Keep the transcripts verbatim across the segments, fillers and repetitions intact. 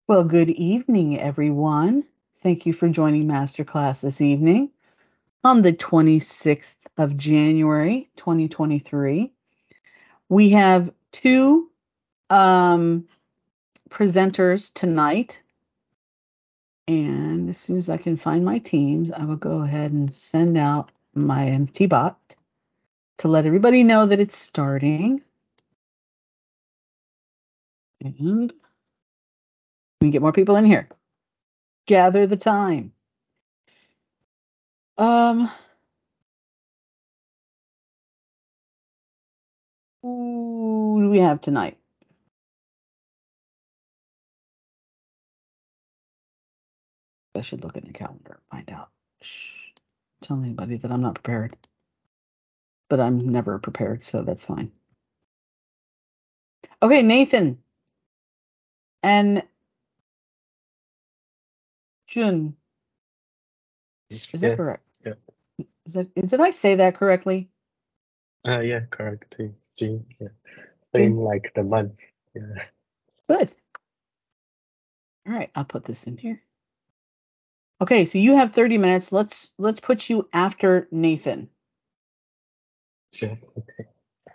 Well, good evening, everyone. Thank you for joining Masterclass this evening on the twenty-sixth of January, twenty twenty-three. We have two um, presenters tonight, and as soon as I can find my teams, I will go ahead and send out my M T bot to let everybody know that it's starting. And we get more people in here. Gather the time. Um, who do we have tonight? I should look at the calendar and find out. Shh. Tell anybody that I'm not prepared. But I'm never prepared, so that's fine. Okay, Nathan and Jun. Is that Yes. correct? Yeah. Is that, did I say that correctly? Uh, yeah, correct. It's June. Yeah. Same Jun? like the month. Yeah. Good. All right, I'll put this in here. Okay, so you have thirty minutes. Let's let's put you after Nathan. Sure. Okay.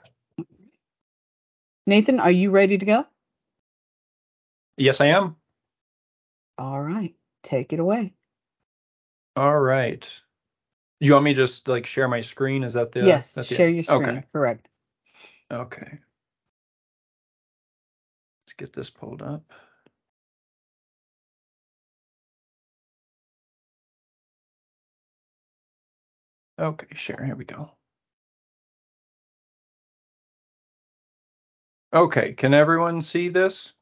Nathan, are you ready to go? Yes, I am. All right, take it away. All right. You want me to just like share my screen? Is that the Yes, that share the your screen. okay. Correct. Okay. Let's get this pulled up. Okay, share. Here we go. Okay, can everyone see this?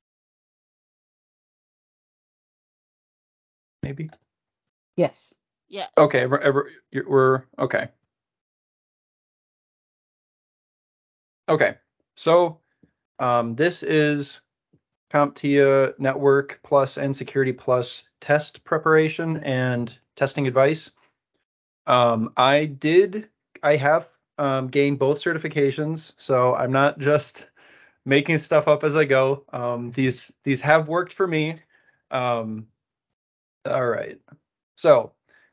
Maybe. Yes. Yes. Okay, we're, we're okay. Okay, so um, this is CompTIA Network Plus and Security Plus test preparation and testing advice. Um, I did, I have um, gained both certifications, so I'm not just making stuff up as I go. Um, these these have worked for me. Um, all right, so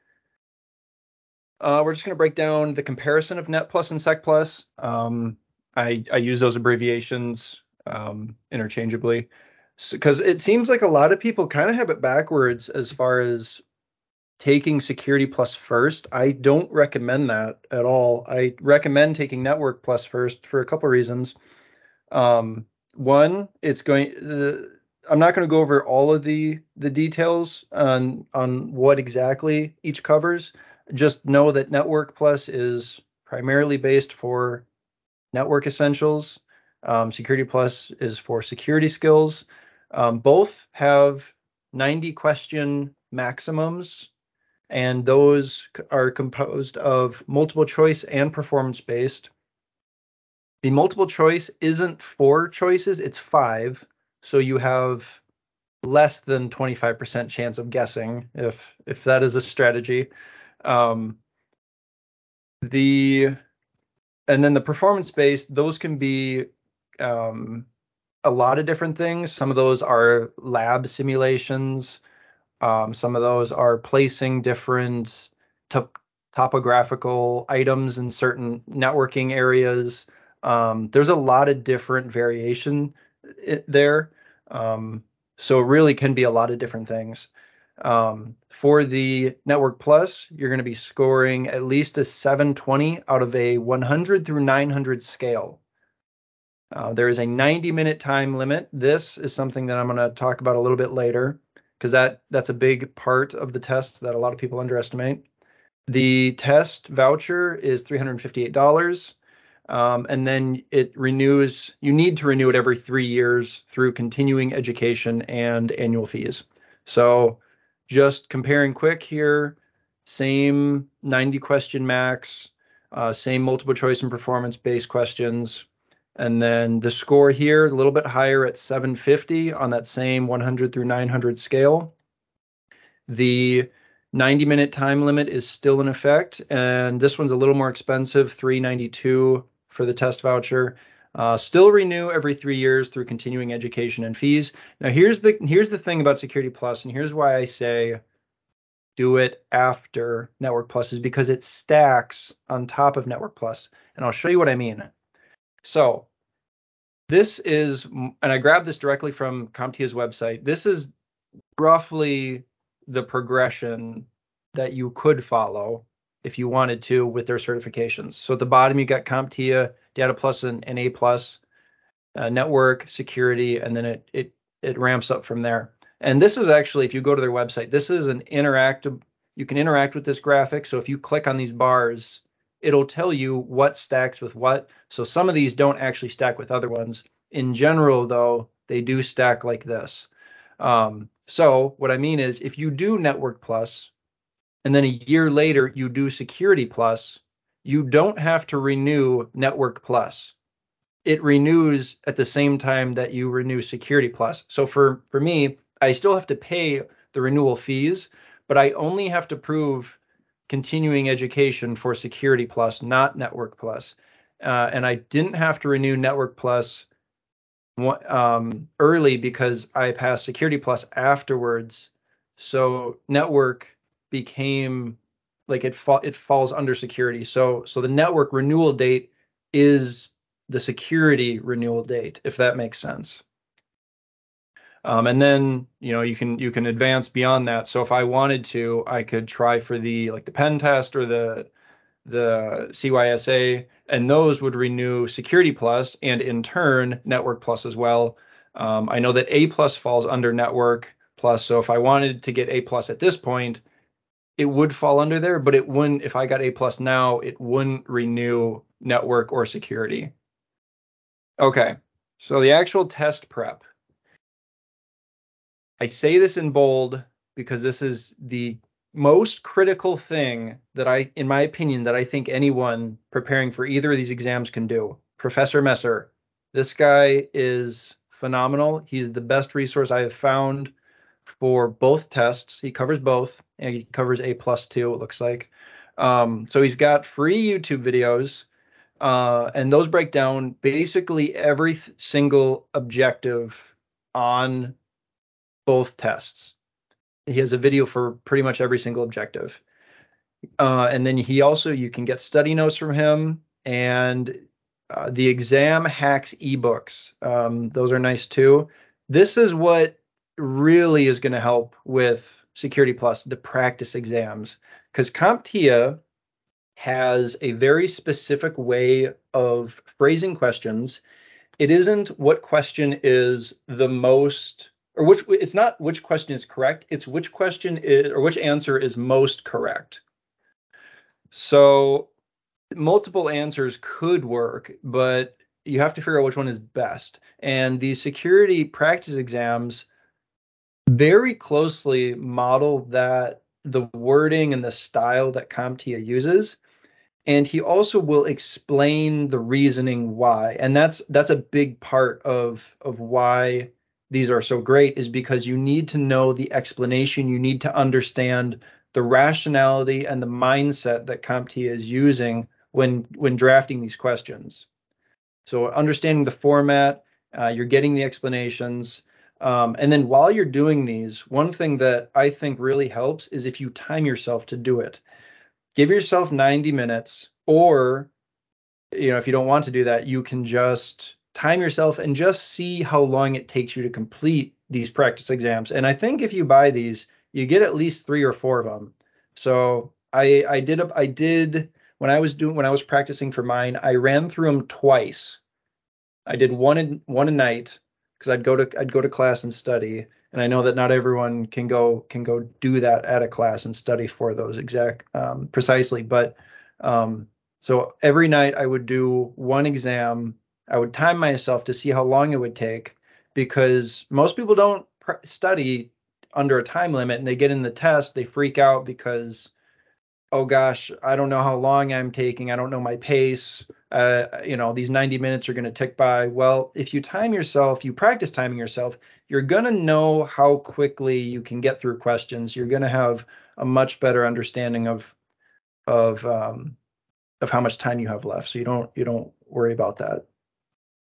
uh, we're just going to break down the comparison of Net Plus and Sec Plus. Um, I I use those abbreviations um, interchangeably because so, it seems like a lot of people kind of have it backwards as far as taking Security Plus first. I don't recommend that at all. I recommend taking Network Plus first for a couple of reasons. Um, one, it's going. Uh, I'm not going to go over all of the the details on on what exactly each covers. Just know that Network Plus is primarily based for network essentials. Um, Security Plus is for security skills. Um, both have ninety question maximums, and those are composed of multiple choice and performance based. The multiple choice isn't four choices, it's five. So you have less than twenty-five percent chance of guessing if if that is a strategy. Um, the and then the performance based, those can be um, a lot of different things. Some of those are lab simulations. Um, some of those are placing different top, topographical items in certain networking areas. Um, there's a lot of different variation there. Um, so it really can be a lot of different things. Um, for the Network Plus, you're going to be scoring at least a seven twenty out of a one hundred through nine hundred scale. Uh, there is a ninety minute time limit. This is something that I'm going to talk about a little bit later because that that's a big part of the test that a lot of people underestimate. The test voucher is three hundred fifty-eight dollars. Um, and then it renews, you need to renew it every three years through continuing education and annual fees. So just comparing quick here, same ninety question max, uh, same multiple choice and performance based questions. And then the score here, a little bit higher at seven fifty on that same one hundred through nine hundred scale. The ninety minute time limit is still in effect, and this one's a little more expensive, three ninety-two for the test voucher. Uh, still renew every three years through continuing education and fees. Now, here's the here's the thing about Security Plus, and here's why I say do it after Network Plus, is because it stacks on top of Network Plus, and I'll show you what I mean. So this is, and I grabbed this directly from CompTIA's website. This is roughly the progression that you could follow if you wanted to with their certifications. So at the bottom, you got CompTIA, Data Plus, and, and A Plus, uh, network, security, and then it it it ramps up from there. And this is actually, if you go to their website, this is an interactive, you can interact with this graphic. So if you click on these bars, it'll tell you what stacks with what. So some of these don't actually stack with other ones. In general, though, they do stack like this. Um, so what I mean is, if you do Network Plus, and then a year later you do Security Plus, you don't have to renew Network Plus. It renews at the same time that you renew Security Plus. So for, for me, I still have to pay the renewal fees, but I only have to prove continuing education for Security Plus, not Network Plus. Uh, and I didn't have to renew Network Plus um, early because I passed Security Plus afterwards. So Network became like it fa- it falls under security. So so the Network renewal date is the security renewal date, if that makes sense. Um, and then you know you can you can advance beyond that. So if I wanted to, I could try for the like the pen test or the the C Y S A, and those would renew Security Plus and in turn Network Plus as well. Um, I know that A Plus falls under Network Plus, so if I wanted to get A Plus at this point, it would fall under there, but it wouldn't. If I got A Plus now, it wouldn't renew Network or Security. Okay, so the actual test prep. I say this in bold because this is the most critical thing that I, in my opinion, that I think anyone preparing for either of these exams can do. Professor Messer, this guy is phenomenal. He's the best resource I have found for both tests. He covers both, and he covers A plus too, it looks like. Um, so he's got free YouTube videos, uh, and those break down basically every th- single objective on both tests. He has a video for pretty much every single objective. Uh, and then he also, you can get study notes from him and uh, the exam hacks ebooks. Um, those are nice too. This is what really is going to help with Security Plus, the practice exams, because CompTIA has a very specific way of phrasing questions. It isn't what question is the most, or which, it's not which question is correct, it's which question is, or which answer is most correct. So multiple answers could work, but you have to figure out which one is best. And these security practice exams very closely model that, the wording and the style that CompTIA uses. And he also will explain the reasoning why. And that's that's a big part of of why these are so great, is because you need to know the explanation. You need to understand the rationality and the mindset that CompTIA is using when when drafting these questions. So understanding the format, uh, you're getting the explanations. Um, and then while you're doing these, one thing that I think really helps is if you time yourself to do it. Give yourself ninety minutes, or you know, if you don't want to do that, you can just time yourself and just see how long it takes you to complete these practice exams. And I think if you buy these, you get at least three or four of them. So I I did I did when I was doing when I was practicing for mine, I ran through them twice. I did one in, one a night because I'd go to I'd go to class and study, and I know that not everyone can go can go do that at a class and study for those exact um, precisely. But um, so every night I would do one exam. I would time myself to see how long it would take, because most people don't pr- study under a time limit, and they get in the test, they freak out because, oh gosh, I don't know how long I'm taking. I don't know my pace. Uh, you know, these ninety minutes are going to tick by. Well, if you time yourself, you practice timing yourself, you're going to know how quickly you can get through questions. You're going to have a much better understanding of of um, of how much time you have left. So you don't you don't worry about that.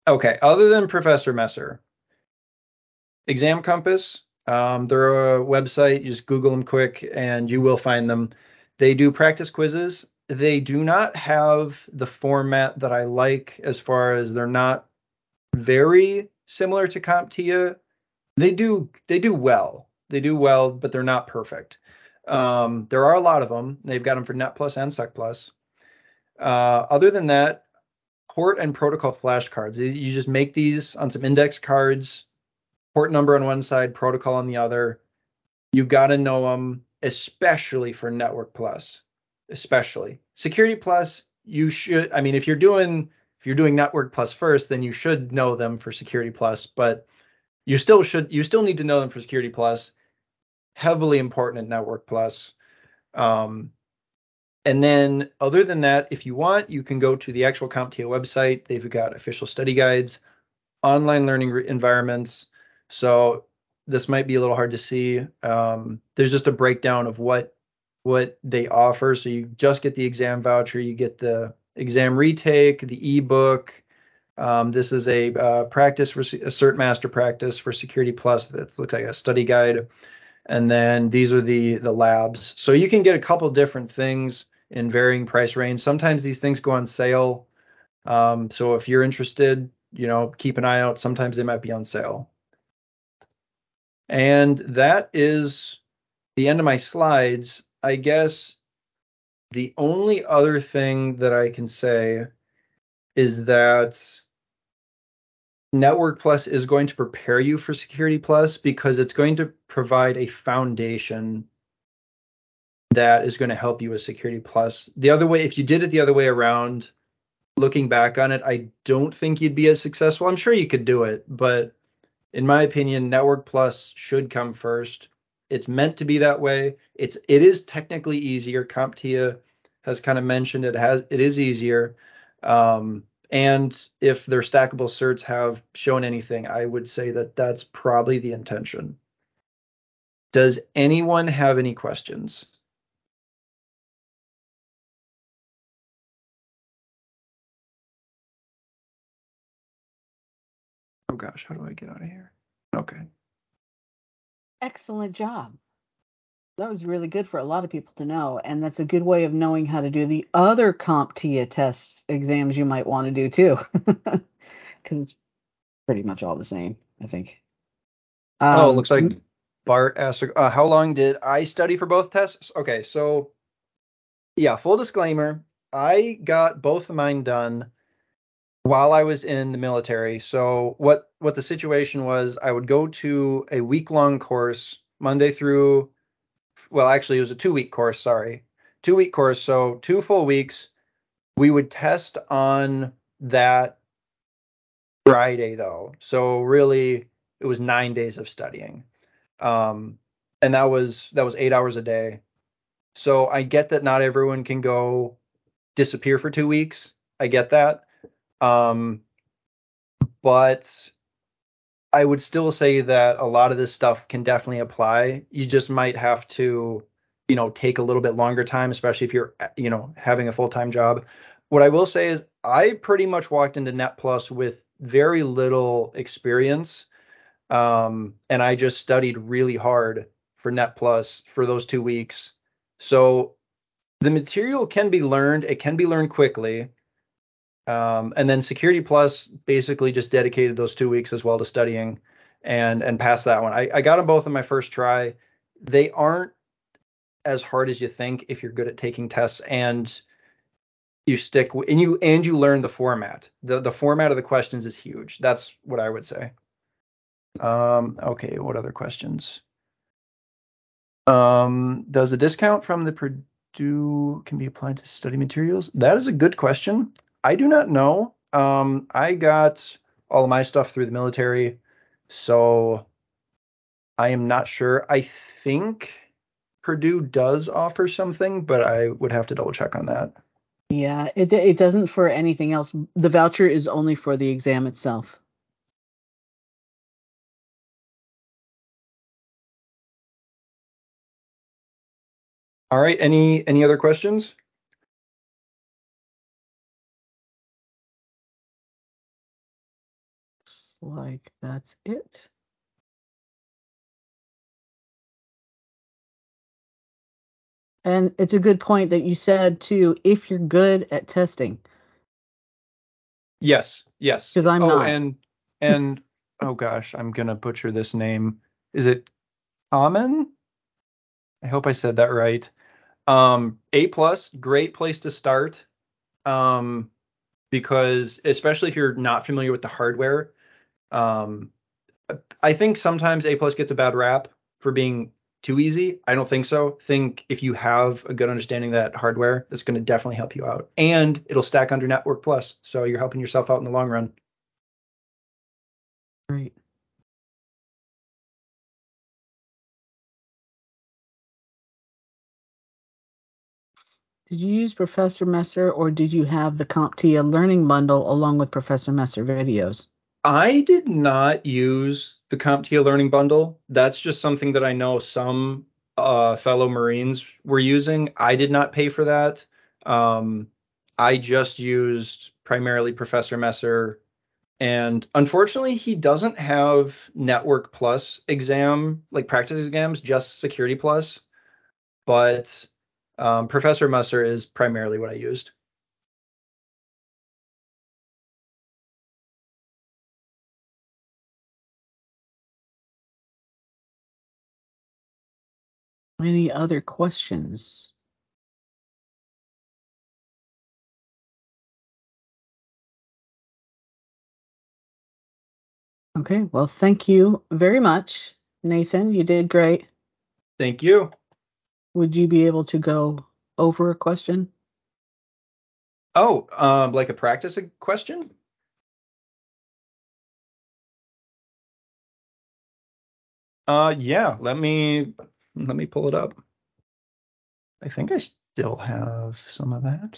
Okay, other than Professor Messer, Exam Compass, um, they're a website. You just Google them quick and you will find them. They do practice quizzes. They do not have the format that I like, as far as they're not very similar to CompTIA. They do they do well. They do well, but they're not perfect. Um, there are a lot of them. They've got them for NetPlus and SecPlus. Uh, other than that, port and protocol flashcards. You just make these on some index cards, port number on one side, protocol on the other. You got to know them, especially for Network Plus, especially Security Plus. You should, I mean, if you're doing if you're doing Network Plus first, then you should know them for Security Plus. But you still should you still need to know them for Security Plus. Heavily important at Network Plus. Um, and then other than that, if you want, you can go to the actual CompTIA website. They've got official study guides, online learning re- environments. So this might be a little hard to see. Um, there's just a breakdown of what what they offer. So you just get the exam voucher, you get the exam retake, the ebook. Um, this is a uh, practice for a Cert Master practice for Security Plus. That looks like a study guide. And then these are the the labs. So you can get a couple different things in varying price range. Sometimes these things go on sale. Um, so if you're interested, you know, keep an eye out. Sometimes they might be on sale. And that is the end of my slides. I guess the only other thing that I can say is that Network Plus is going to prepare you for Security Plus, because it's going to provide a foundation that is going to help you with Security Plus. The other way, if you did it the other way around, looking back on it, I don't think you'd be as successful. I'm sure you could do it, but in my opinion, Network Plus should come first. It's meant to be that way. It's it is technically easier. CompTIA has kind of mentioned it has it is easier. Um, and if their stackable certs have shown anything, I would say that that's probably the intention. Does anyone have any questions? Oh gosh, how do I get out of here? Okay. Excellent job. That was really good for a lot of people to know, and that's a good way of knowing how to do the other CompTIA tests exams you might want to do too, because it's pretty much all the same, I think. Oh, it Um, looks like Bart asked, uh, how long did I study for both tests? Okay, so yeah, full disclaimer, I got both of mine done while I was in the military. So what what the situation was, I would go to a week-long course, Monday through, well, actually it was a two-week course, sorry. Two-week course, so two full weeks. We would test on that Friday though. So really it was nine days of studying. Um, and that was that was eight hours a day. So I get that not everyone can go disappear for two weeks. I get that. Um, but I would still say that a lot of this stuff can definitely apply. You just might have to, you know, take a little bit longer time, especially if you're, you know, having a full-time job. What I will say is I pretty much walked into Net Plus with very little experience. Um, and I just studied really hard for Net Plus for those two weeks. So the material can be learned. It can be learned quickly. Um, and then Security Plus basically just dedicated those two weeks as well to studying and and passed that one. I, I got them both on my first try. They aren't as hard as you think if you're good at taking tests and you stick w- and you and you learn the format. The the format of the questions is huge. That's what I would say. Um, okay, what other questions? Um, does a discount from the Purdue can be applied to study materials? That is a good question. I do not know. Um, I got all of my stuff through the military, so I am not sure. I think Purdue does offer something, but I would have to double check on that. yeah, it it doesn't for anything else. The voucher is only for the exam itself. All right, any any other questions? like that's it. And it's a good point that you said too, if you're good at testing. Yes, yes. Because I'm oh, not. and and oh gosh, I'm gonna butcher this name. Is it Common? I hope I said that right. Um, A plus, great place to start. Um, because especially if you're not familiar with the hardware, um, I think sometimes A plus gets a bad rap for being too easy. I don't think so. Think if you have a good understanding of that hardware, that's going to definitely help you out, and it'll stack under Network Plus, so you're helping yourself out in the long run. Great. Did you use Professor Messer or did you have the CompTIA learning bundle along with Professor Messer videos? I did not use the CompTIA Learning Bundle. That's just something that I know some uh, fellow Marines were using. I did not pay for that. Um, I just used primarily Professor Messer, and unfortunately, he doesn't have Network Plus exam, like practice exams, just Security Plus. But um, Professor Messer is primarily what I used. Any other questions? Okay, well, thank you very much, Nathan. You did great. Thank you. Would you be able to go over a question? Oh, um, like a practice question? Uh, yeah. Let me let me pull it up. I think I still have some of that.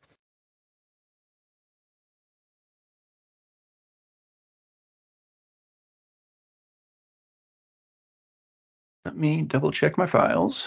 Let me double check my files.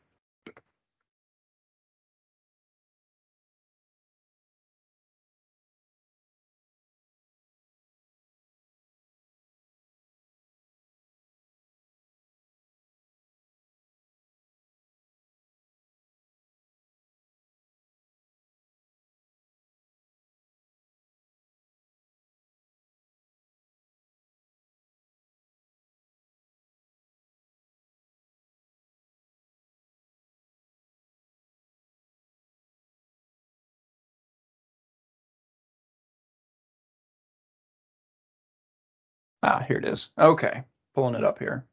Ah, here it is. Okay, pulling it up here.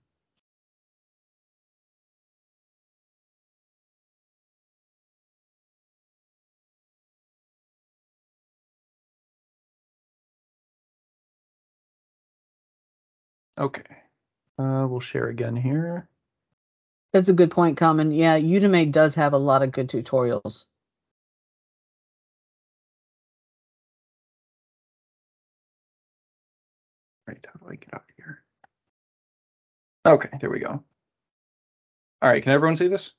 Okay, uh, we'll share again here. That's a good point, Common. Yeah, Udemy does have a lot of good tutorials. Right, how do I get out of here? Okay, there we go. All right, can everyone see this?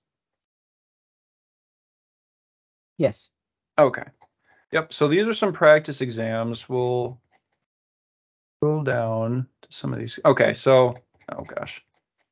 Yes. Okay. Yep, so these are some practice exams. We'll scroll down to some of these. Okay, so, oh gosh.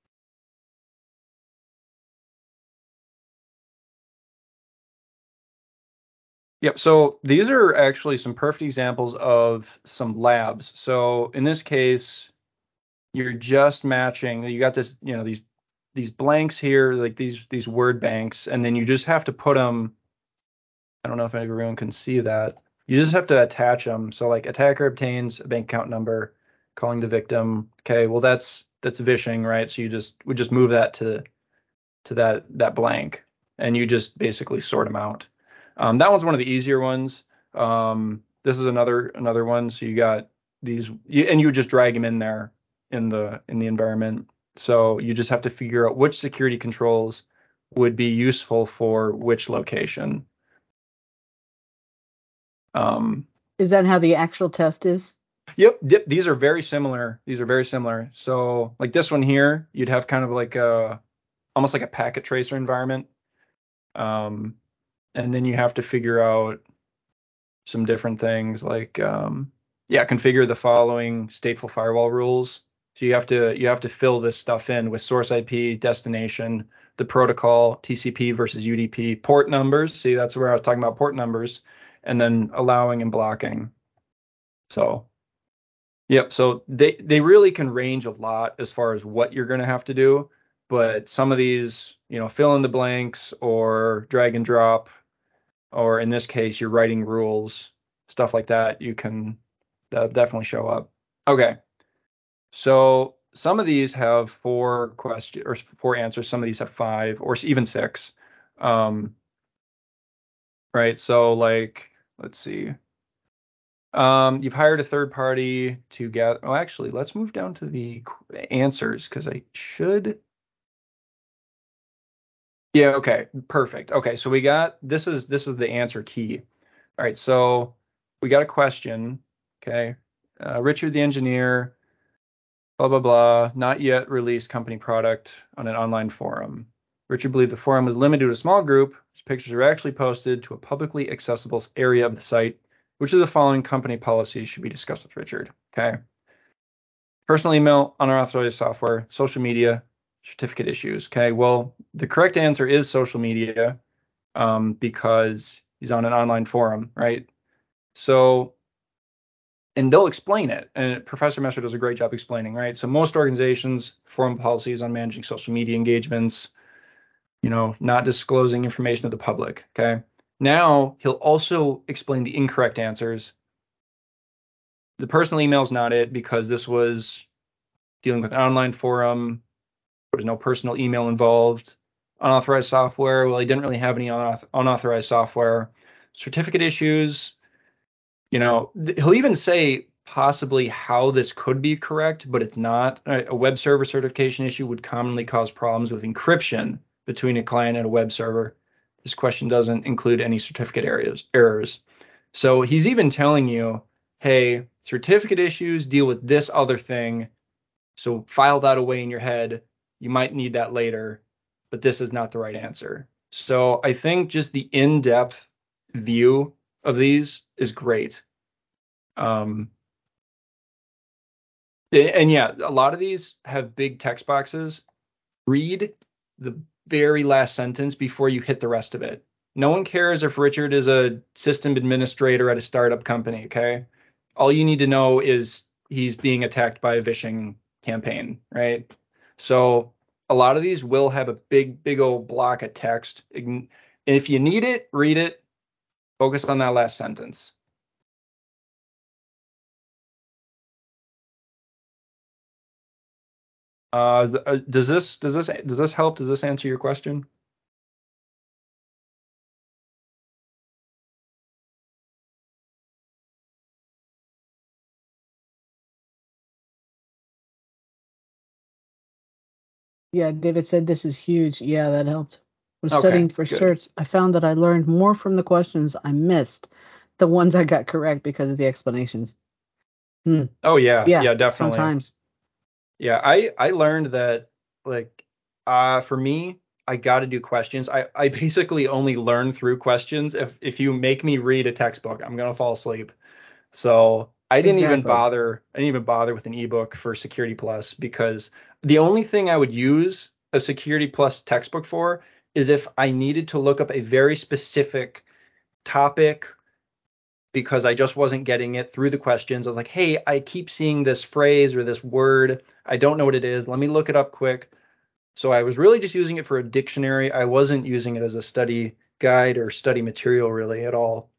Yep, so these are actually some perfect examples of some labs. So in this case, you're just matching, you got this, you know, these these blanks here, like these these word banks, and then you just have to put them, I don't know if everyone can see that. You just have to attach them. So like attacker obtains a bank account number, calling the victim. Okay, well that's that's vishing, right? So you just we just move that to to that that blank, and you just basically sort them out. Um, that one's one of the easier ones. Um, this is another another one. So you got these, you, and you just drag them in there in the in the environment. So you just have to figure out which security controls would be useful for which location. Um, Is that how the actual test is? yep, yep. These are very similar. These are very similar. So like this one here, you'd have kind of like a almost like a packet tracer environment. Um, and then you have to figure out some different things like um, yeah, configure the following stateful firewall rules. So you have to you have to fill this stuff in with source I P, destination, the protocol, T C P versus U D P, port numbers. See, that's where I was talking about port numbers, and then allowing and blocking. So, yep. So they they really can range a lot as far as what you're going to have to do, but some of these, you know, fill in the blanks or drag and drop, or in this case, you're writing rules, stuff like that. You can uh, definitely show up. Okay. So some of these have four questions or four answers. Some of these have five or even six. Um, right. So like, let's see. Um, you've hired a third party to get. Oh, actually, let's move down to the qu- answers because I should. Yeah. Okay. Perfect. Okay. So we got this is this is the answer key. All right. So we got a question. Okay. Uh, Richard the engineer. Blah, blah, blah, not yet released company product on an online forum. Richard believed the forum was limited to a small group. His pictures are actually posted to a publicly accessible area of the site. Which of the following company policies should be discussed with Richard? Okay. Personal email, unauthorized software, social media, certificate issues. Okay. Well, the correct answer is social media um, because he's on an online forum, right? So and they'll explain it. And Professor Messer does a great job explaining, right? So most organizations form policies on managing social media engagements, you know, not disclosing information to the public. Okay. Now he'll also explain the incorrect answers. The personal email is not it because this was dealing with an online forum. There was no personal email involved. Unauthorized software. Well, he didn't really have any unauth- unauthorized software. Certificate issues. You know, th- he'll even say possibly how this could be correct, but it's not. A a web server certification issue would commonly cause problems with encryption between a client and a web server. This question doesn't include any certificate areas errors. So he's even telling you, hey, certificate issues deal with this other thing. So file that away in your head. You might need that later, but this is not the right answer. So I think just the in-depth view of these is great. Um, and yeah, a lot of these have big text boxes. Read the very last sentence before you hit the rest of it. No one cares if Richard is a system administrator at a startup company, okay? All you need to know is he's being attacked by a phishing campaign, right? So a lot of these will have a big, big old block of text. And if you need it, read it. Focus on that last sentence. Uh, uh, does this does this does this help? Does this answer your question? Yeah, David said this is huge. Yeah, that helped. When Okay, studying for good. certs, I found that I learned more from the questions I missed, the ones I got correct because of the explanations. Hmm. Oh yeah, Yeah, yeah, definitely. sometimes. Yeah, I I learned that like uh for me, I got to do questions. I I basically only learn through questions. If if you make me read a textbook, I'm gonna fall asleep. So I didn't even Exactly. bother. I didn't even bother with an ebook for Security Plus because the only thing I would use a Security Plus textbook for is if I needed to look up a very specific topic because I just wasn't getting it through the questions. I was like, hey, I keep seeing this phrase or this word. I don't know what it is. Let me look it up quick. So I was really just using it for a dictionary. I wasn't using it as a study guide or study material really at all.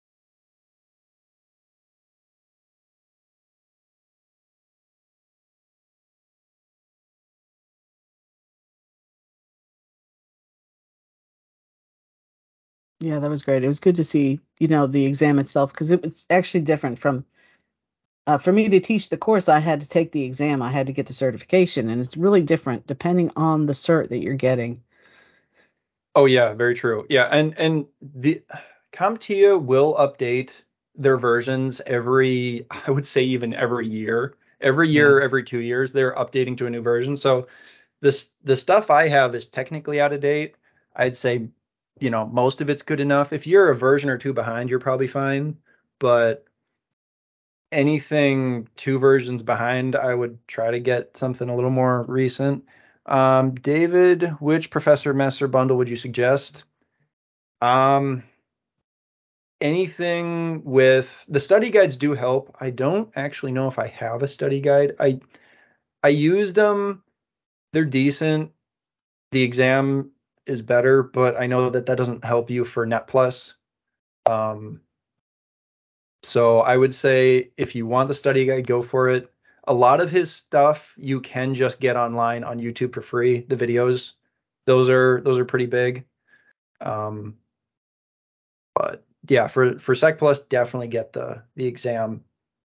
Yeah, that was great. It was good to see, you know, the exam itself because it was actually different from uh, for me to teach the course. I had to take the exam. I had to get the certification, and it's really different depending on the cert that you're getting. Oh yeah, very true. Yeah, and and the CompTIA will update their versions every, I would say even every year. Every Yeah. year, every two years, they're updating to a new version. So this the stuff I have is technically out of date. I'd say, you know, most of it's good enough. If you're a version or two behind, you're probably fine. But anything two versions behind, I would try to get something a little more recent. Um, David, which Professor Messer bundle would you suggest? Um, anything with the study guides do help. I don't actually know if I have a study guide. I I used them. They're decent. The exam is better, but I know that that doesn't help you for Net Plus. Um, so I would say if you want the study guide, go for it. A lot of his stuff you can just get online on YouTube for free. The videos, those are those are pretty big. Um, but yeah, for for Sec Plus, definitely get the the exam.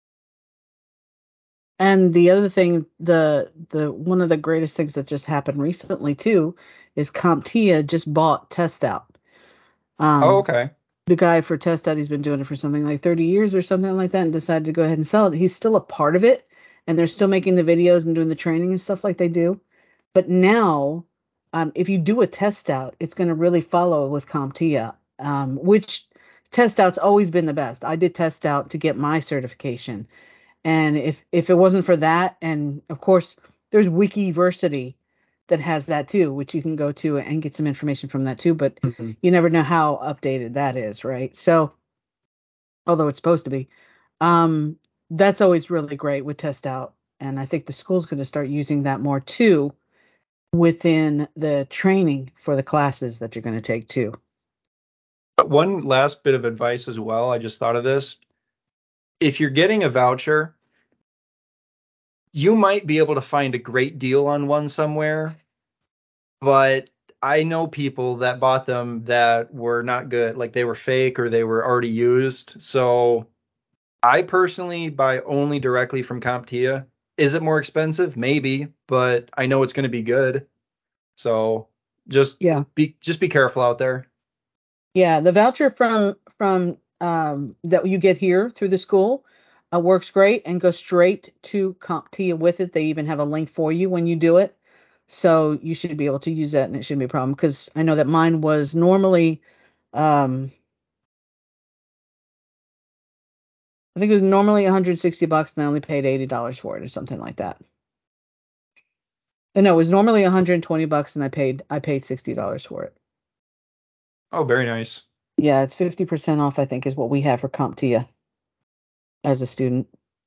And the other thing, the the one of the greatest things that just happened recently too, is CompTIA just bought Test Out. Oh, Um, okay. the guy for Test Out, he's been doing it for something like thirty years or something like that, and decided to go ahead and sell it. He's still a part of it, and they're still making the videos and doing the training and stuff like they do. But now, um, if you do a Test Out, it's going to really follow with CompTIA, um, which Test Out's always been the best. I did Test Out to get my certification. And if if it wasn't for that, and of course, there's Wikiversity that has that too, which you can go to and get some information from that too. But Mhm. you never know how updated that is, right? So, although it's supposed to be, um, that's always really great with Test Out, and I think the school's going to start using that more too within the training for the classes that you're going to take too. But one last bit of advice as well. I just thought of this. If you're getting a voucher, you might be able to find a great deal on one somewhere, but I know people that bought them that were not good, like they were fake or they were already used. So I personally buy only directly from CompTIA. Is it more expensive? Maybe, but I know it's going to be good. So just Yeah. be just be careful out there. Yeah, the voucher from from um, that you get here through the school uh, works great and goes straight to CompTIA with it. They even have a link for you when you do it, so you should be able to use that, and it shouldn't be a problem. Because I know that mine was normally, um, I think it was normally one hundred sixty bucks, and I only paid eighty dollars for it, or something like that. Uh, No, it was normally one hundred twenty bucks, and I paid I paid sixty dollars for it. Oh, very nice. Yeah, it's fifty percent off, I think, is what we have for CompTIA as a student.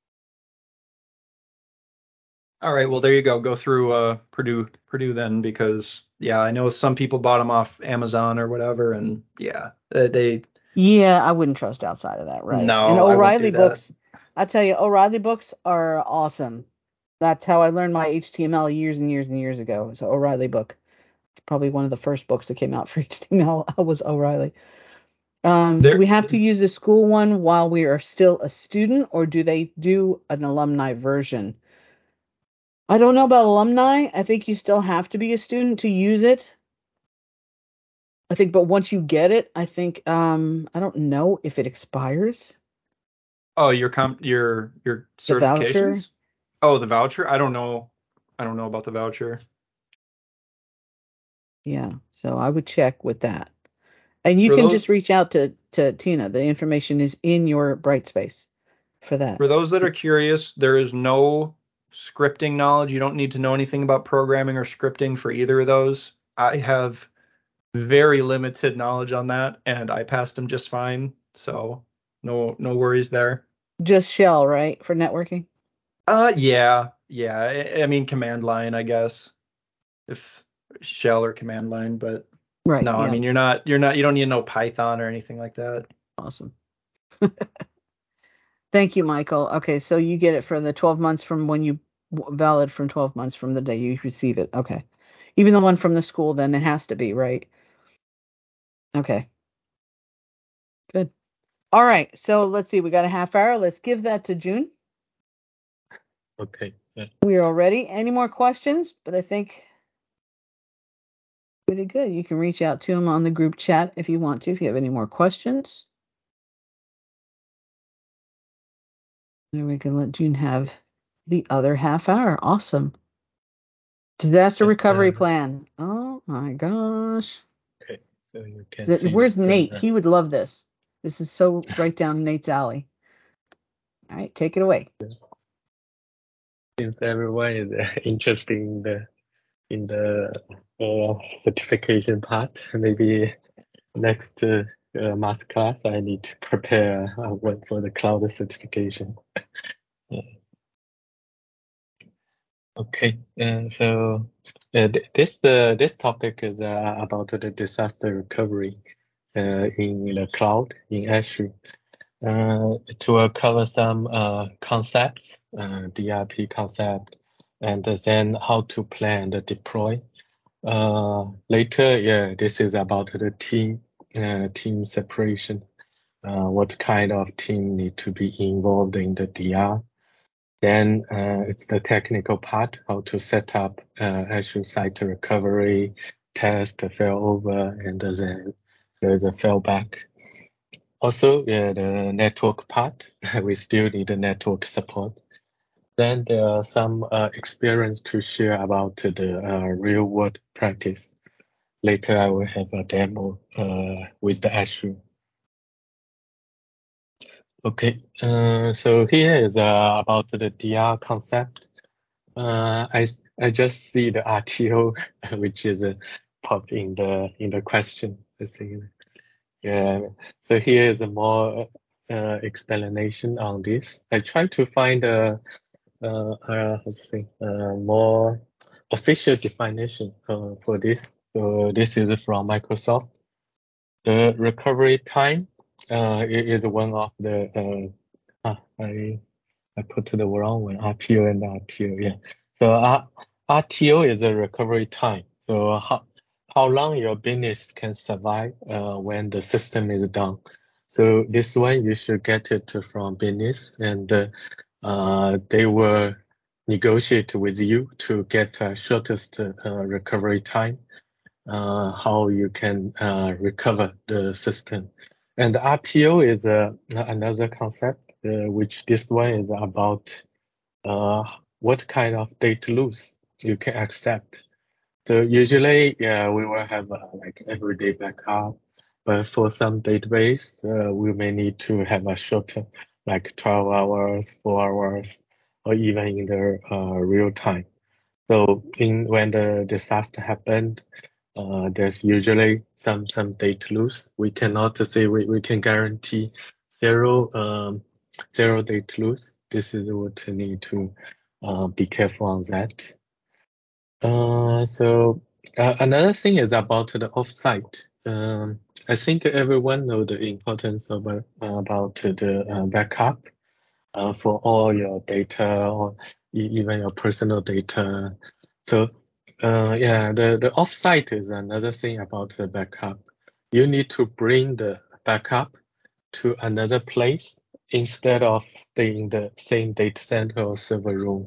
All right, well there you go. Go through uh Purdue Purdue then because yeah, I know some people bought them off Amazon or whatever and yeah, uh, they Yeah, I wouldn't trust outside of that, right? And no, I wouldn't O'Reilly do that. books, I tell you, O'Reilly books are awesome. That's how I learned my H T M L years and years and years ago. So O'Reilly book. It's probably one of the first books that came out for H T M L was O'Reilly. Um, do There we have to use the school one while we are still a student, or do they do an alumni version? I don't know about alumni. I think you still have to be a student to use it. I think, but once you get it, I think um, I don't know if it expires, oh, your comp your your the voucher. certifications? Oh, the voucher? I don't know. I don't know about the voucher. Yeah, so I would check with that. And you For can those just reach out to to Tina. The information is in your Brightspace for that. for those that are curious, there is no scripting knowledge. You don't need to know anything about programming or scripting for either of those. I have very limited knowledge on that, and I passed them just fine. So no no worries there. Just Shell, right, for networking? Uh yeah, yeah. I, I mean command line, I guess. If shell or command line, but Right, no, I yeah. mean you're not you're not you don't need to know Python or anything like that. Awesome. Thank you, Michael. Okay, so you get it for the twelve months from when you valid from twelve months from the day you receive it. Okay. Even the one from the school, then it has to be, right? Okay, good. All right, so let's see. We got a half hour. Let's give that to June. Okay. Yeah. We are all ready. Any more questions? But I think pretty good. You can reach out to him on the group chat if you want to, if you have any more questions. And we can let June have the other half hour. Awesome. Disaster But, recovery uh, plan. Oh my gosh. okay. So you can Th- see the Where's Nate? program. He would love this. This is so right down Nate's alley. All right, take it away. Since everyone is uh, interested in the in the uh, certification part, maybe next uh, uh, math class I need to prepare uh, one for the cloud certification. Yeah. Okay, uh, so uh, th- this the this topic is uh, about the disaster recovery uh, in the cloud in Azure. Uh, to uh, cover some uh, concepts, uh, D R P concept, and then how to plan the deploy. Uh, later, yeah, this is about the team uh, team separation. Uh, what kind of team need to be involved in the D R? Then uh, it's the technical part, how to set up uh, Azure Site Recovery, test, failover, and then there's a failback. Also, yeah, the network part, we still need the network support. Then there are some uh, experience to share about the uh, real world practice. Later, I will have a demo uh, with the Azure. Okay, uh, so here is uh, about the D R concept. Uh, I I just see the R T O, which is uh, pop in the in the question. I think. Yeah. So here is a more uh, explanation on this. I try to find a uh, uh, how to say uh, more official definition uh, for this. So this is from Microsoft. The recovery time uh, i- is one of the uh, ah, I I put the wrong one, R P O and R T O. Yeah. So R RTO is a recovery time. So how how long your business can survive uh, when the system is down. So this one you should get it from business, and uh, uh, they will negotiate with you to get uh, shortest uh, recovery time. Uh, how you can uh, recover the system. And R P O is uh, another concept, uh, which this one is about uh, what kind of data loss you can accept. So usually, yeah, we will have uh, like everyday backup, but for some database, uh, we may need to have a shorter, like twelve hours, four hours, or even in the uh, real time. So in when the disaster happened, uh, there's usually some some data loss. We cannot say we, we can guarantee zero um zero data loss. This is what we need to uh, be careful on that. Uh, so uh, another thing is about the offsite. Um, I think everyone know the importance of uh, about the uh, backup uh, for all your data or e- even your personal data. So uh, yeah, the, the offsite is another thing about the backup. You need to bring the backup to another place instead of staying in the same data center or server room.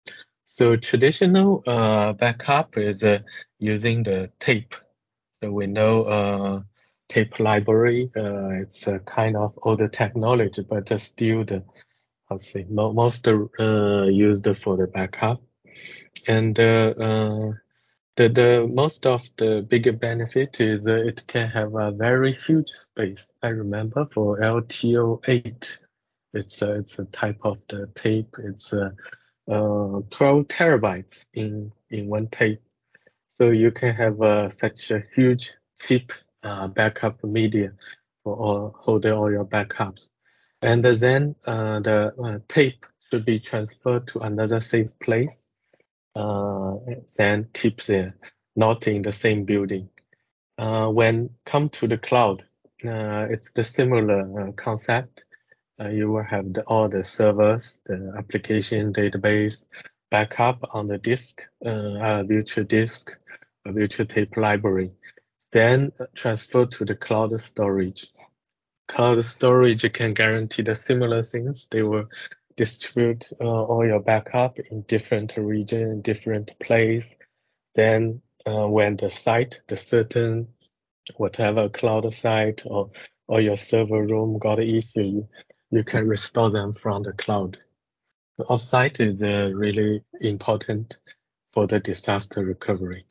So traditional uh, backup is uh, using the tape. So we know uh, tape library. Uh, it's a kind of older technology, but uh, still the how to say mo most uh, used for the backup. And uh, uh, the the most of the bigger benefit is uh, it can have a very huge space. I remember for L T O eight, it's a, it's a type of the tape. It's uh, uh, twelve terabytes in in one tape. So you can have uh, such a huge cheap uh, backup media for all, holding all your backups. And then uh, the uh, tape should be transferred to another safe place, uh, then keep there, not in the same building. Uh, when come to the cloud, uh, it's the similar uh, concept. Uh, you will have the, all the servers, the application database, backup on the disk, uh, uh, virtual disk, a virtual tape library, then uh, transfer to the cloud storage. Cloud storage can guarantee the similar things. They will distribute uh, all your backup in different region, different place. Then uh, when the site, the certain whatever cloud site or or your server room got an issue, you, you can restore them from the cloud. The offsite is uh, really important for the disaster recovery.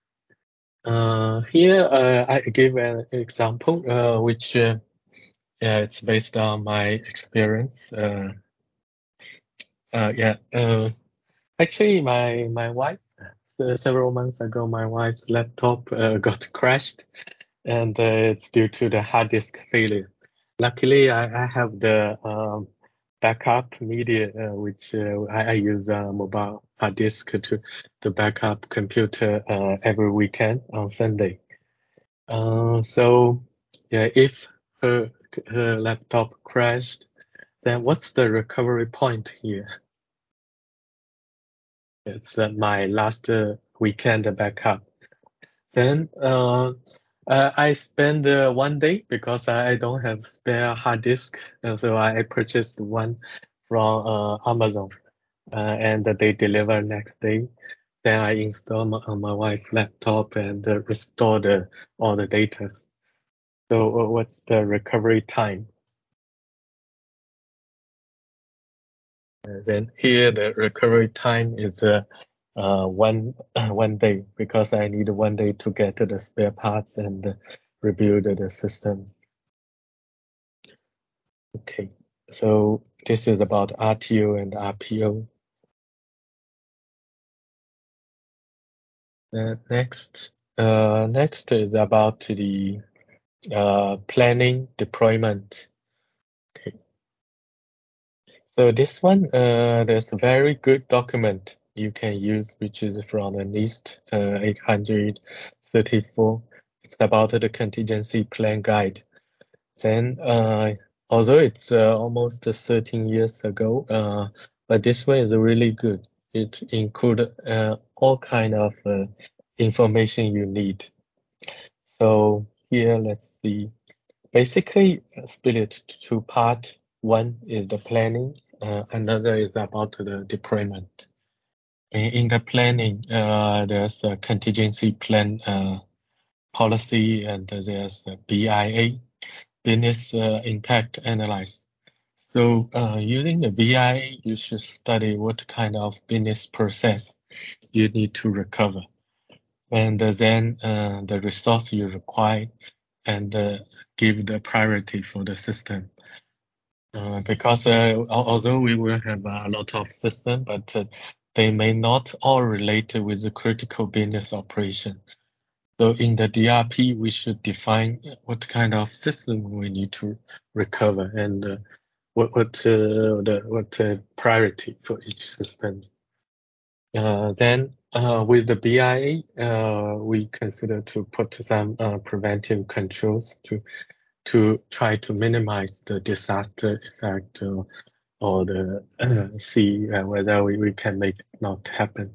Uh, here uh, I give an example uh, which uh, yeah, it's based on my experience. Uh, Uh, yeah. Uh, actually, my my wife uh, several months ago, my wife's laptop uh, got crashed, and uh, it's due to the hard disk failure. Luckily, I, I have the um, backup media, uh, which uh, I, I use a mobile hard disk to to backup computer uh, every weekend on Sunday. Uh, so yeah, if her her laptop crashed, then what's the recovery point here? It's uh, my last uh, weekend backup. Then uh, uh, I spend uh, one day because I don't have spare hard disk, and so I purchased one from uh, Amazon, uh, and they deliver next day. Then I install my, on my wife's laptop and uh, restore the all the data. So uh, what's the recovery time? Uh, then here the recovery time is uh, uh, one one day because I need one day to get the spare parts and uh, rebuild the system. Okay, so this is about R T O and R P O. Uh, next, uh, next is about the uh, planning deployment. Okay, so this one, uh, there's a very good document you can use, which is from the NIST uh, eight hundred thirty-four. It's about the contingency plan guide. Then, uh, although it's uh, almost thirteen years ago, uh, but this one is really good. It includes uh, all kind of uh, information you need. So here, let's see. Basically, uh, split it to two part. One is the planning, uh, another is about the deployment. In, in the planning, uh, there's a contingency plan uh, policy, and there's a B I A, business uh, impact analysis. So uh, using the B I A, you should study what kind of business process you need to recover, and uh, then uh, the resource you require, and uh, give the priority for the system. Uh, because uh, although we will have a lot of system, but uh, they may not all relate with the critical business operation. So in the D R P, we should define what kind of system we need to recover and uh, what what uh, the what uh, priority for each system. Uh, then uh, with the B I A, uh, we consider to put some uh, preventive controls to to try to minimize the disaster effect or, or the uh, see uh, whether we, we can make it not happen.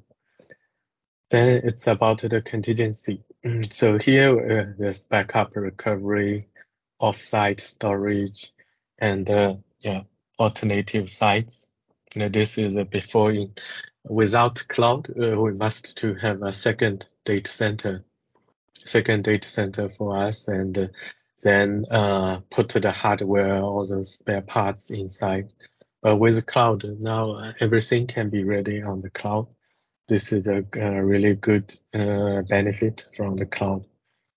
Then it's about the contingency. So here uh, there's backup recovery, offsite storage, and uh, yeah, alternative sites. You know, this is uh, before in without cloud, uh, we must to have a second data center, second data center for us, and uh, then uh, put the hardware, all the spare parts inside. But with cloud now, uh, everything can be ready on the cloud. This is a, a really good uh, benefit from the cloud.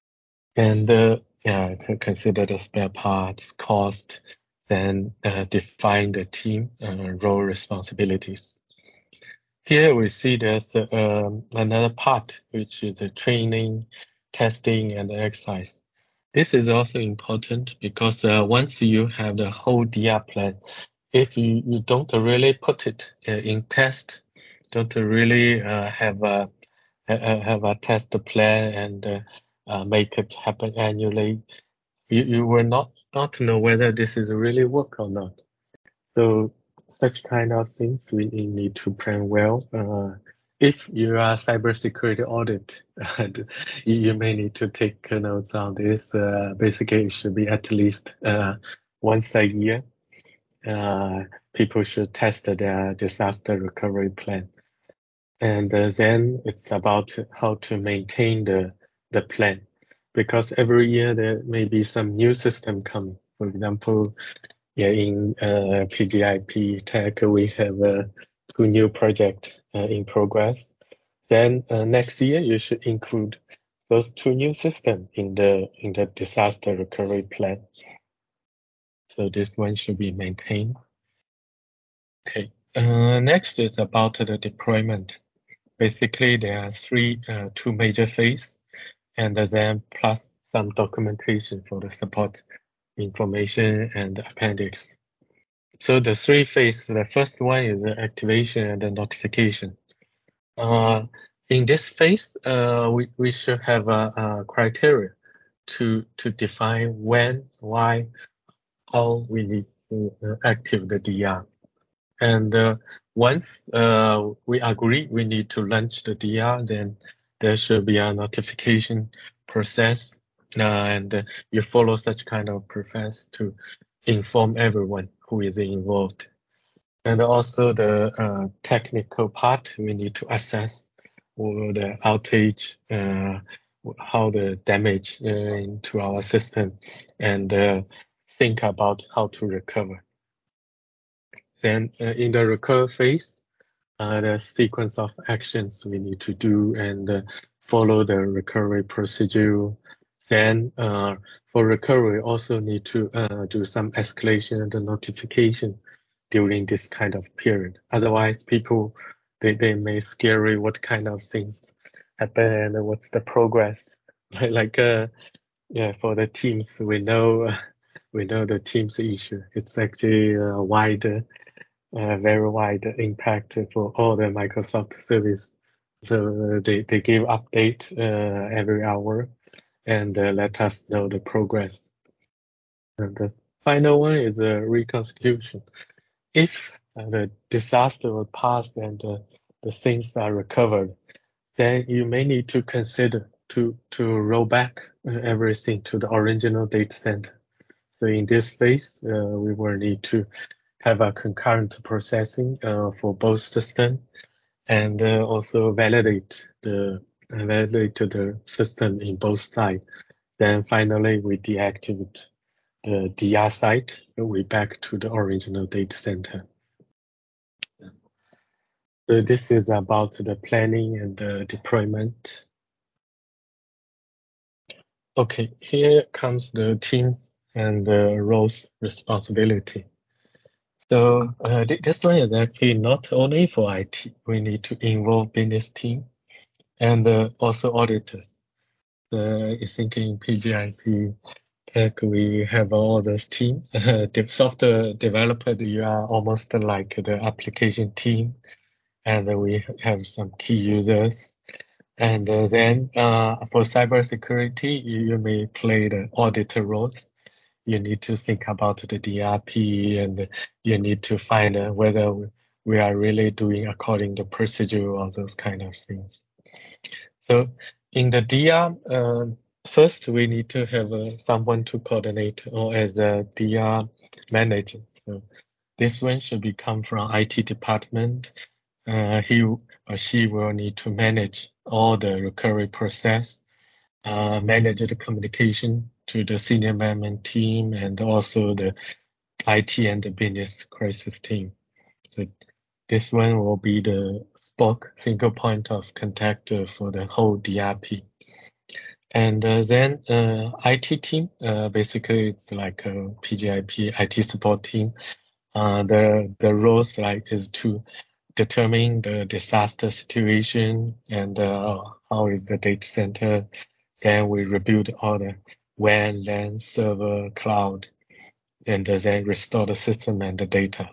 And uh, yeah, to consider the spare parts, cost, then uh, define the team uh, role responsibilities. Here we see there's uh, um, another part, which is the training, testing, and exercise. This is also important because uh, once you have the whole D R plan, if you, you don't really put it uh, in test, don't really uh, have a have a test plan and uh, uh, make it happen annually, you, you will not not know whether this is really work or not. So such kind of things we need to plan well. Uh, if you are cybersecurity audit, you, you may need to take notes on this. Uh, basically, it should be at least uh, once a year. Uh, people should test their disaster recovery plan. And uh, then it's about how to maintain the the plan, because every year there may be some new system coming. For example, yeah, in uh, P G I P Tech, we have uh, two new projects uh, in progress. Then uh, next year, you should include those two new systems in the in the disaster recovery plan. So this one should be maintained. Okay. Uh, next is about the deployment. Basically, there are three, uh, two major phases, and then plus some documentation for the support information and appendix. So the three phases, the first one is the activation and the notification. Uh, in this phase, uh, we, we should have a, a criteria to, to define when, why, how we need to uh, activate the D R. And uh, once uh, we agree we need to launch the D R, then there should be a notification process, uh, and uh, you follow such kind of process to inform everyone who is involved. And also the uh, technical part, we need to assess all the outage, uh, how the damage uh, into our system, and uh, think about how to recover. Then uh, in the recover phase, uh, the sequence of actions we need to do and uh, follow the recovery procedure. Then uh, for recovery, also need to uh, do some escalation and the notification during this kind of period. Otherwise, people they, they may scary what kind of things happen and what's the progress. like uh, yeah, for the teams, we know we know the teams issue. It's actually a wide, uh, very wide impact for all the Microsoft service. So they they give update uh, every hour and uh, let us know the progress. And the final one is a reconstitution. If uh, the disaster will pass and uh, the things are recovered, then you may need to consider to to roll back uh, everything to the original data center. So in this phase, uh, we will need to have a concurrent processing uh, for both systems and uh, also validate the uh, validate the system in both sides. Then finally, we deactivate the D R site. We back to the original data center. So this is about the planning and the deployment. Okay, here comes the teams and the roles responsibility. So uh, th this one is actually not only for I T. We need to involve business team and uh, also auditors. Uh, thinking P G I P tech, we have all this team. The software developer, you are almost like the application team, and we have some key users. And uh, then uh, for cybersecurity, you, you may play the auditor roles. You need to think about the D R P, and you need to find uh, whether we are really doing according to procedure or those kind of things. So in the D R, uh, first we need to have uh, someone to coordinate or as a D R manager. So this one should be come from I T department. Uh, he or she will need to manage all the recovery process, uh, manage the communication to the senior management team and also the I T and the business crisis team. So this one will be the spoke single point of contact uh, for the whole D R P. And uh, then uh, I T team, uh, basically it's like a P G I P I T support team. Uh, the the roles like is to determine the disaster situation and uh, how is the data center. Then we rebuild all the W A N, LAN, server, cloud, and then restore the system and the data.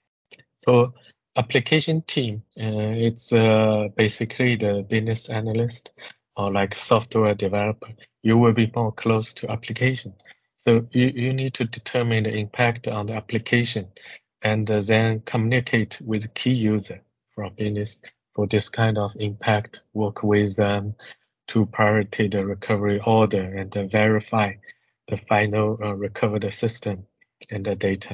For application team, uh, it's uh, basically the business analyst or like software developer. You will be more close to application. So you, you need to determine the impact on the application and uh, then communicate with key user from business for this kind of impact, work with them to priority the recovery order and uh, verify the final uh, recovered system and the data.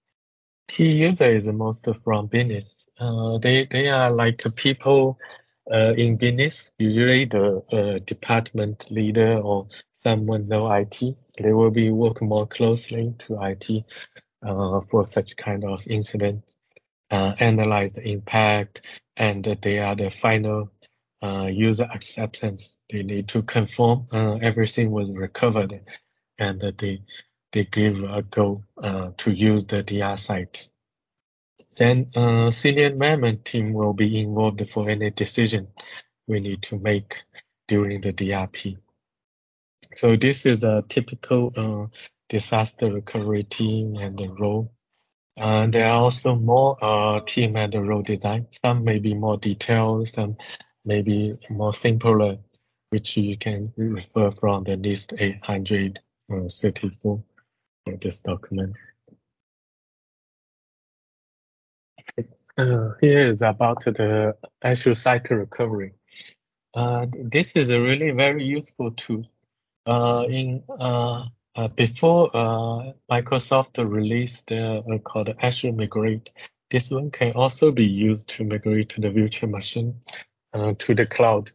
Key user is most from business. Uh, they they are like people uh, in business, usually the uh, department leader or someone know I T. They will be work more closely to I T uh, for such kind of incident, uh, analyze the impact, and they are the final uh, user acceptance. They need to confirm uh, everything was recovered, and that they they give a go uh, to use the D R site. Then uh, senior management team will be involved for any decision we need to make during the D R P. So this is a typical uh, disaster recovery team and the role. Uh, there are also more uh, team and the role design. Some may be more detailed, some may be more simpler, which you can refer from the list eight hundred thirty-four of this document. Uh, here is about the Azure Site Recovery. Uh, this is a really very useful tool. Uh, in uh, uh, before uh, Microsoft released uh, called Azure Migrate, this one can also be used to migrate to the virtual machine uh, to the cloud.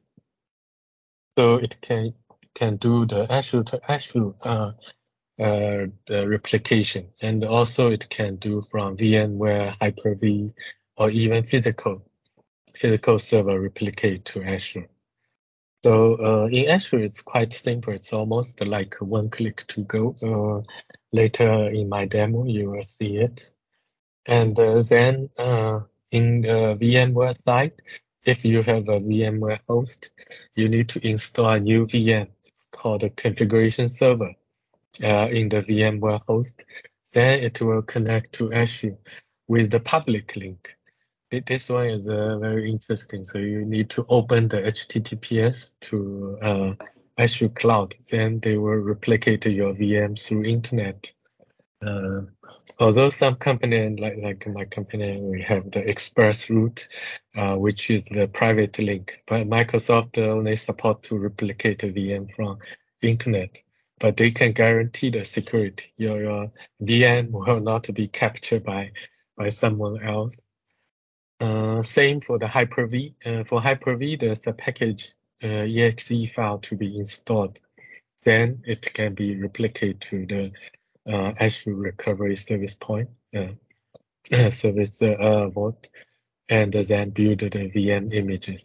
So it can can do the Azure to Azure uh, uh, the replication, and also it can do from VMware, Hyper-V, or even physical physical server replicate to Azure. So uh, in Azure, it's quite simple. It's almost like one click to go. Uh, later in my demo, you will see it. And uh, then uh, in the VMware side, if you have a VMware host, you need to install a new V M called a configuration server uh, in the VMware host. Then it will connect to Azure with the public link. This one is uh, very interesting. So you need to open the H T T P S to uh, Azure Cloud. Then they will replicate your V M through internet. Uh, although some company, like like my company, we have the express route, uh, which is the private link. But Microsoft only support to replicate a V M from internet. But they can guarantee the security. Your, your V M will not be captured by by someone else. Uh, same for the Hyper-V. Uh, for Hyper-V, there's a package uh, E X E file to be installed. Then it can be replicated to the uh, Azure Recovery Service Point uh, service uh, vault, and then build the V M images.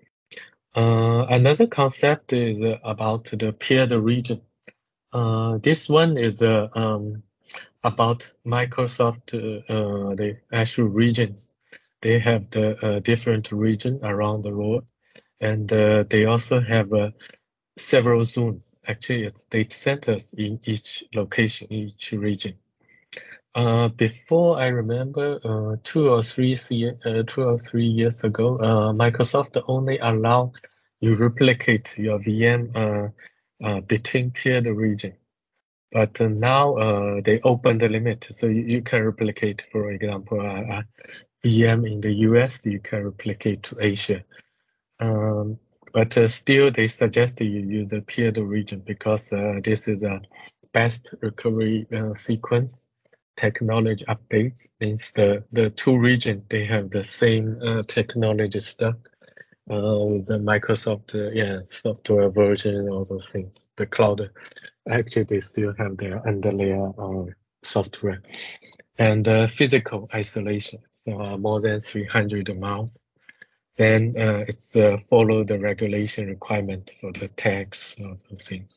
Uh, another concept is about the peered region. Uh, this one is uh, um, about Microsoft, uh, the Azure regions. They have the uh, different region around the world, and uh, they also have uh, several zones. Actually, it's data centers in each location, each region. Uh, before I remember, uh, two or three uh, two or three years ago, uh, Microsoft only allow you replicate your V M uh, uh, between peered region. But uh, now uh, they open the limit, so you, you can replicate, for example, a, a V M in the U S, you can replicate to Asia. Um, but uh, still, they suggest you use the peered region because uh, this is a best recovery uh, sequence. Technology updates means the, the two regions, they have the same uh, technology stack uh, with the Microsoft uh, yeah, software version, all those things. The cloud, actually, they still have their underlayer uh, software. And uh, physical isolation, so uh, more than three hundred miles. Then uh, it's uh, follow the regulation requirement for the tags, all those things.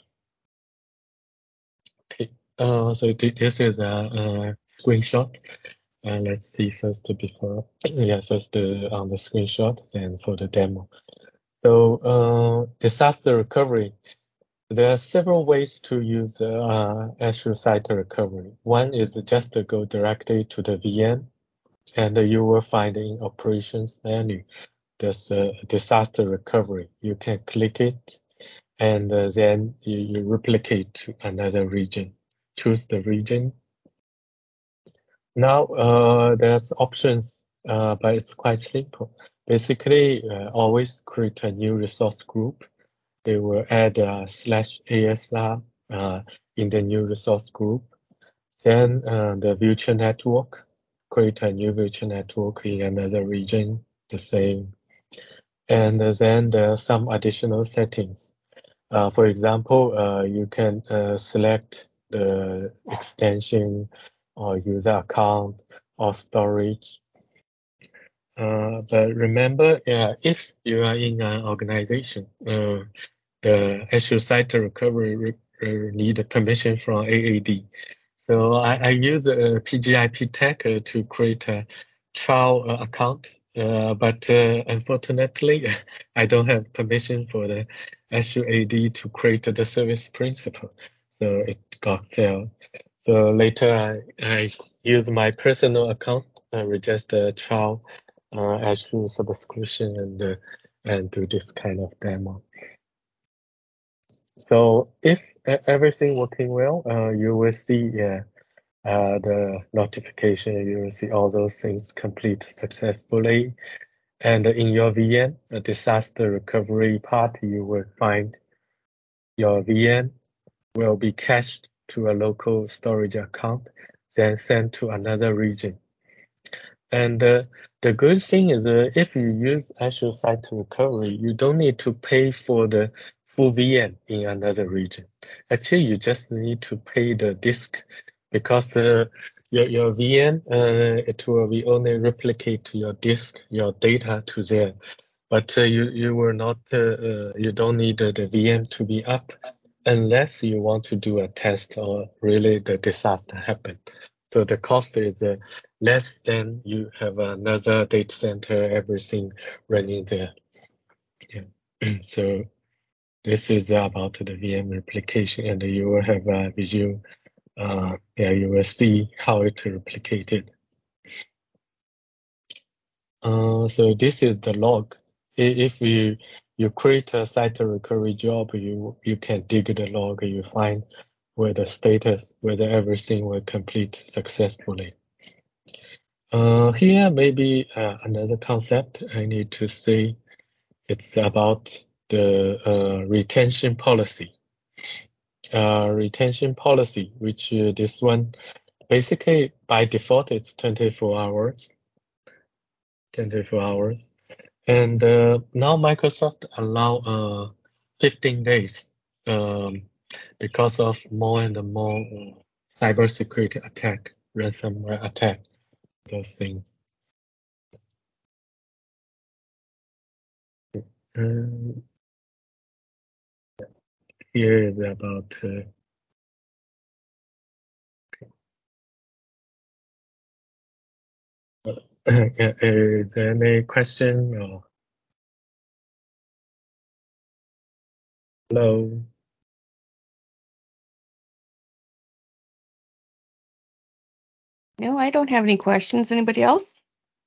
Okay, uh, so th this is a, a screenshot. Uh, let's see first before, yeah, first uh, on the screenshot, then for the demo. So uh, disaster recovery. There are several ways to use uh, Azure Site Recovery. One is just to go directly to the V M, and you will find in Operations menu, there's a disaster recovery. You can click it, and uh, then you, you replicate to another region. Choose the region. Now uh, there's options, uh, but it's quite simple. Basically, uh, always create a new resource group. They will add a slash A S R uh, in the new resource group. Then uh, the virtual network, create a new virtual network in another region, the same. And then there are some additional settings. Uh, for example, uh, you can uh, select the extension or user account or storage. Uh, but remember, uh, if you are in an organization, uh, the Azure Site Recovery re- re- need permission from A A D. So I, I use uh, P G I P Tech uh, to create a trial uh, account, uh, but uh, unfortunately, I don't have permission for the Azure A D to create the service principal, so it got failed. So later, I, I use my personal account, uh, register a trial uh, Azure subscription, and uh, and do this kind of demo. So if uh, everything working well, uh, you will see yeah. Uh, the notification, you will see all those things complete successfully. And in your V M, a disaster recovery part, you will find your V M will be cached to a local storage account, then sent to another region. And uh, the good thing is uh, if you use Azure Site Recovery, you don't need to pay for the full V M in another region. Actually, you just need to pay the disk because uh, your, your V M, uh, it will be only replicate your disk, your data to there. But uh, you, you will not, uh, uh, you don't need uh, the V M to be up unless you want to do a test or really the disaster happened. So the cost is uh, less than you have another data center, everything running there. Yeah. So this is about the V M replication, and you will have a visual. Uh, yeah, you will see how it replicated. Uh, so this is the log. If you you create a site recovery job, you you can dig the log. You find where the status, whether everything will complete successfully. Uh, here maybe uh, another concept I need to say. It's about the uh, retention policy. Uh, retention policy, which uh, this one basically by default it's twenty-four hours. twenty-four hours. And uh, now Microsoft allow uh, fifteen days um, because of more and more uh, cybersecurity attack, ransomware attack, those things. Um, here is about uh, uh, is there any question or hello? No, I don't have any questions. Anybody else?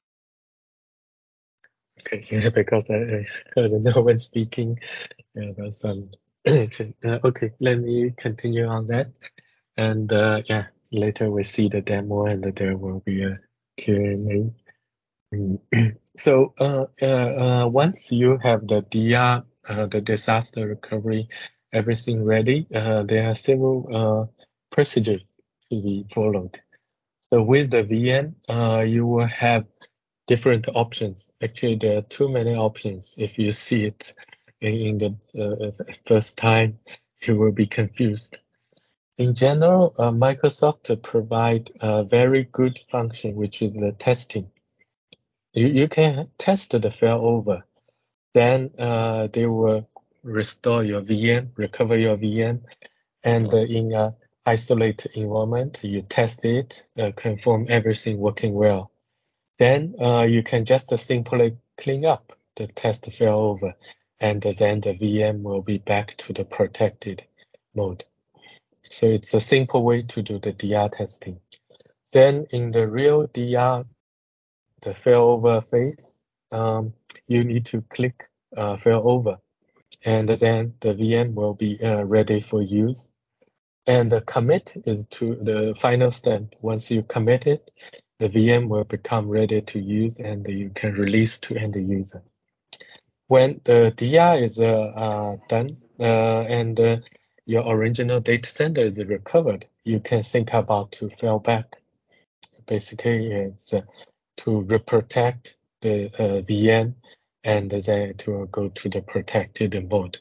Okay, yeah, because I, I heard no one speaking. Yeah, that's some. uh, okay, let me continue on that. And uh, yeah, later we see the demo and there will be a Q and A. Mm. So uh, uh, uh, once you have the D R, uh, the disaster recovery, everything ready, uh, there are several uh, procedures to be followed. So with the V M, uh, you will have different options. Actually, there are too many options. If you see it in, in the uh, first time, you will be confused. In general, uh, Microsoft provide a very good function, which is the testing. You, you can test the failover, then uh, they will restore your V M, recover your V M, and uh, in a isolated environment, you test it, uh, confirm everything working well. Then uh, you can just simply clean up the test failover, and then the V M will be back to the protected mode. So it's a simple way to do the D R testing. Then in the real D R, the failover phase, um, you need to click uh, failover, and then the V M will be uh, ready for use. And the commit is to the final step. Once you commit it, the V M will become ready to use, and you can release to end user. When the D R is uh, uh, done uh, and uh, your original data center is recovered, you can think about to fail back. Basically, it's uh, to protect the uh, V M and then to go to the protected mode.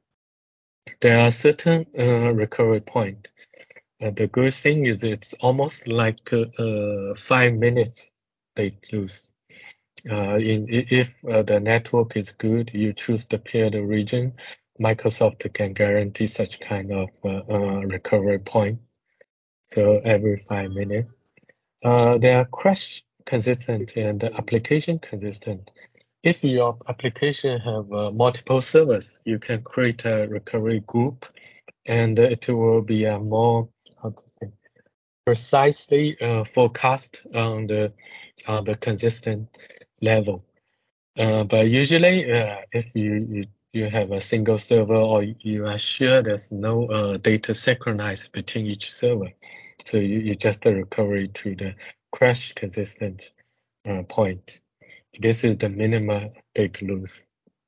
There are certain uh, recovery point. Uh, the good thing is it's almost like uh, uh, five minutes they lose. Uh, in if uh, the network is good, you choose the paired region. Microsoft can guarantee such kind of uh, uh, recovery point. so every five minutes. Uh, they are crash consistent and application consistent. If your application have uh, multiple servers, you can create a recovery group, and it will be a more how to say, precisely uh, forecast on the on the consistent level. Uh, but usually, uh, if you, you you have a single server or you are sure there's no uh, data synchronized between each server, so you, you just recover to the crash consistent uh, point. This is the minimal big loss.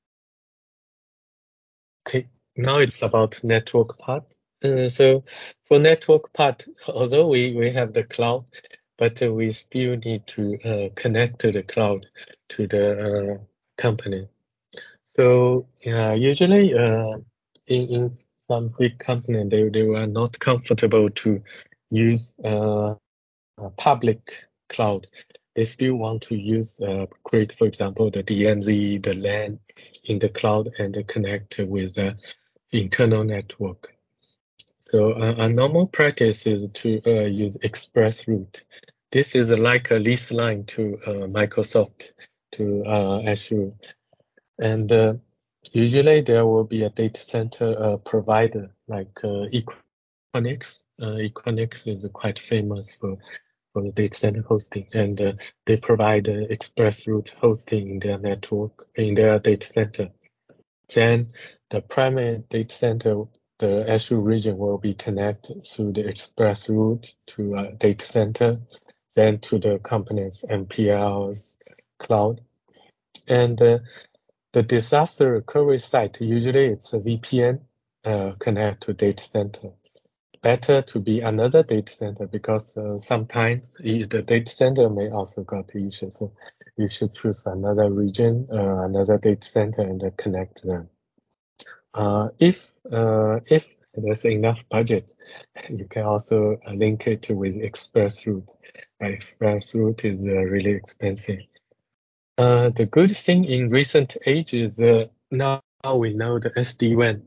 Okay, now it's about network part. Uh, so for network part, although we, we have the cloud, but uh, we still need to uh, connect to the cloud to the uh, company. So yeah, usually uh, in, in some big company, they, they were not comfortable to use uh, a public cloud. They still want to use, uh, create, for example, the D M Z, the LAN in the cloud and connect with the internal network. So uh, a normal practice is to uh, use ExpressRoute. This is like a lease line to uh, Microsoft, to uh, Azure. And uh, usually there will be a data center uh, provider like uh, Equinix. Uh, Equinix is quite famous for, for the data center hosting, and uh, they provide uh, ExpressRoute hosting in their network, in their data center. Then the primary data center, the Azure region, will be connected through the ExpressRoute to a data center, then to the company's M P L's cloud. And uh, the disaster recovery site, usually it's a V P N uh, connect to data center. Better to be another data center because uh, sometimes the data center may also got issues. So you should choose another region, uh, another data center, and uh, connect them. Uh, if uh, if there's enough budget, you can also uh, link it with ExpressRoute. Uh, ExpressRoute is uh, really expensive. Uh, the good thing in recent age is uh, now we know the S D WAN.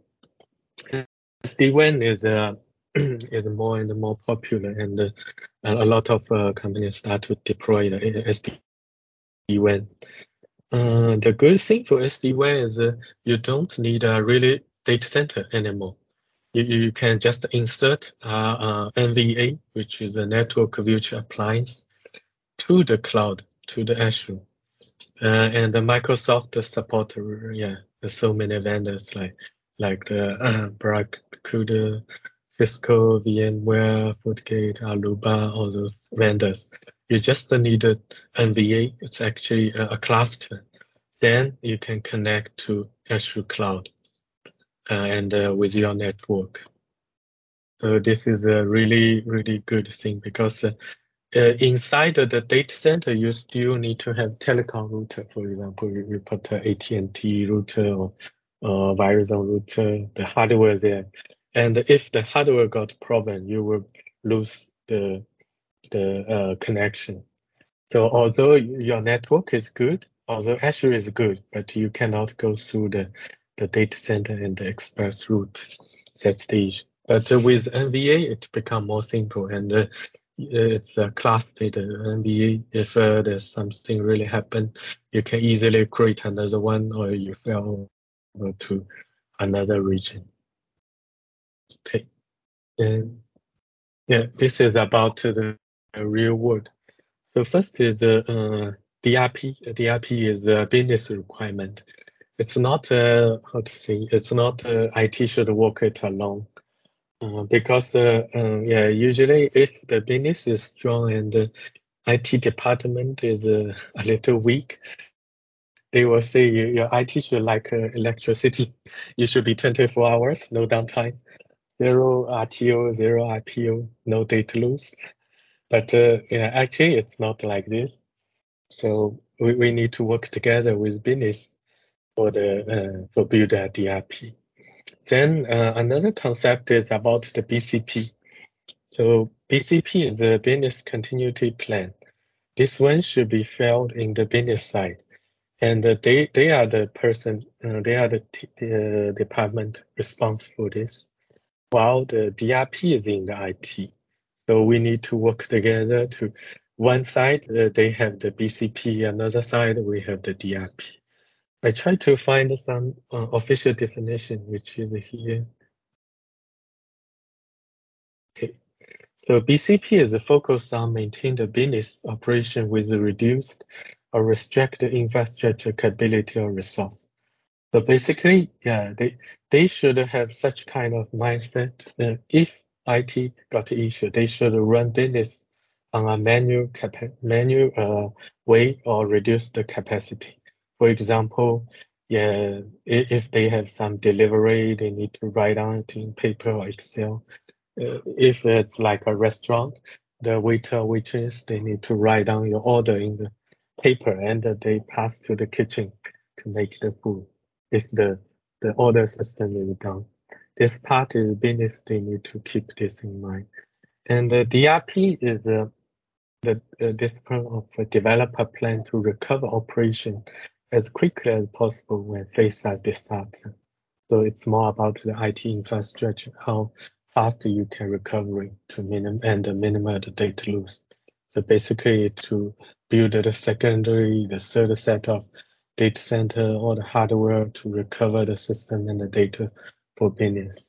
S D WAN is uh, is more and more popular, and uh, a lot of uh, companies start to deploy the S D WAN. Uh, the good thing for S D WAN is uh, you don't need a really data center anymore. You, you can just insert uh, uh, N V A, which is a network virtual appliance, to the cloud, to the Azure. Uh, and the Microsoft support, uh, yeah, there's so many vendors like like the uh, Barracuda, Cisco, VMware, FortiGate, Aruba, all those vendors. You just need an N V A. It's actually a, a cluster. Then you can connect to Azure Cloud uh, and uh, with your network. So this is a really, really good thing because uh, uh, inside the data center, you still need to have telecom router. For example, you, you put a AT&T router or uh, Verizon router, the hardware there. And if the hardware got problem, you will lose the the uh, connection. So although your network is good, although Azure is good, but you cannot go through the, the data center and the express route. That's the issue. But uh, with N V A, it become more simple, and uh, it's a class-based N V A. If uh, there's something really happen, you can easily create another one, or you fail over to another region. Okay. And yeah, this is about the real world. So first is the uh, D R P. D R P is a business requirement. It's not uh, how to say. It's not uh, I T should work it alone. Uh, because uh, uh, yeah, usually if the business is strong and the I T department is uh, a little weak, they will say you, your I T should like uh, electricity. You should be twenty-four hours, no downtime, zero R T O, zero I P O, no data loss. But uh, yeah, actually it's not like this. So we, we need to work together with business for the uh, for build a D R P. Then uh, another concept is about the B C P. So B C P is the business continuity plan. This one should be felt in the business side, and uh, they they are the person, uh, they are the t- uh, department responsible for this, while the D R P is in the I T. So we need to work together to one side, uh, they have the B C P, another side, we have the D R P. I try to find some uh, official definition, which is here. Okay. So B C P is focused on maintaining the business operation with reduced or restricted infrastructure capability or resource. So basically, yeah, they they should have such kind of mindset that if I T got an issue, they should run business on a manual capa manual uh, way or reduce the capacity. For example, yeah, if, if they have some delivery, they need to write down it in paper or Excel. Uh, if it's like a restaurant, the waiter or waitress, they need to write down your order in the paper and uh, they pass to the kitchen to make the food if the, the order system is down. This part is business, they need to keep this in mind. And the D R P is uh, the uh, discipline of a developer plan to recover operation as quickly as possible when faced with disaster. So it's more about the I T infrastructure, how fast you can recover to minimum and minimize the data loss. So basically to build the secondary, the third set of data center or the hardware to recover the system and the data for business.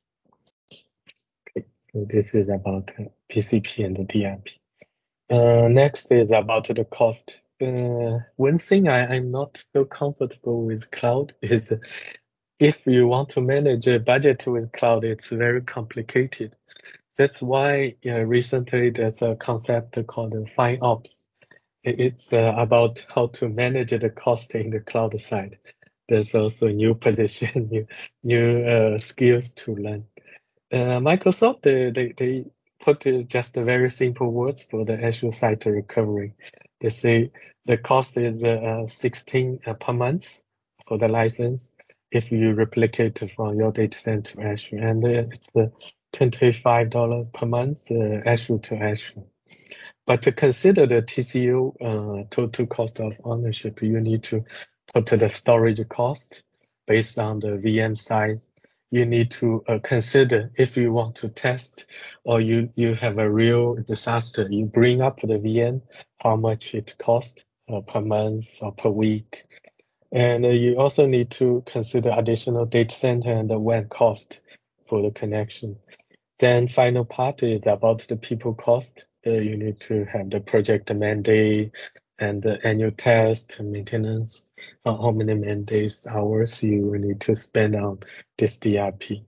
Okay, so this is about uh, P C P and the D R P. Uh, next is about the cost. Uh, one thing I, I'm not so comfortable with cloud is if you want to manage a budget with cloud, it's very complicated. That's why yeah, recently there's a concept called FinOps. It's uh, about how to manage the cost in the cloud side. There's also new position, new new uh, skills to learn. Uh, Microsoft, they, they, they put uh, just a very simple words for the Azure site recovery. They say the cost is uh, sixteen uh, per month for the license if you replicate from your data center to Azure, and uh, it's uh, twenty-five dollars per month uh, Azure to Azure. But to consider the T C O, uh, total cost of ownership, you need to put the storage cost based on the V M size. You need to uh, consider if you want to test or you, you have a real disaster, you bring up the V M, how much it costs uh, per month or per week. And uh, you also need to consider additional data center and the W A N cost for the connection. Then final part is about the people cost. Uh, you need to have the project mandate and the annual test maintenance. Uh, how many mandates hours you need to spend on this D R P.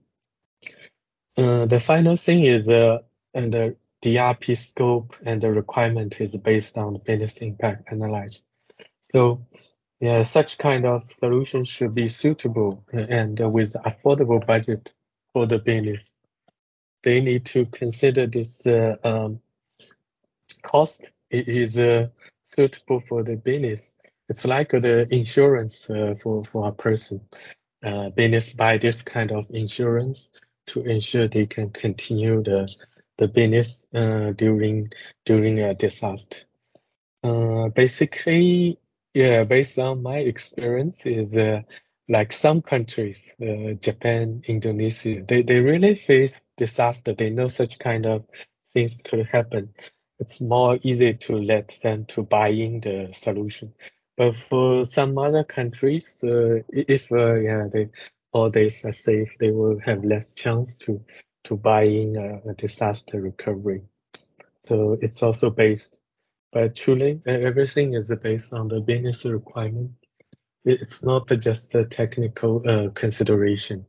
Uh, the final thing is uh, and the D R P scope and the requirement is based on the business impact analysis. So yeah, such kind of solution should be suitable and with affordable budget for the business. They need to consider this uh, um, cost is uh, suitable for the business. It's like the insurance uh, for, for a person. Uh, business buy this kind of insurance to ensure they can continue the the business uh, during during a disaster. Uh, basically, yeah, based on my experience, is uh, like some countries, uh, Japan, Indonesia, they, they really face disaster. They know such kind of things could happen. It's more easy to let them to buy in the solution. But for some other countries, uh, i- if uh, yeah, they all days are safe, they will have less chance to to buy in a, a disaster recovery. So it's also based. But truly, e- everything is based on the business requirement. It's not just a technical uh, consideration.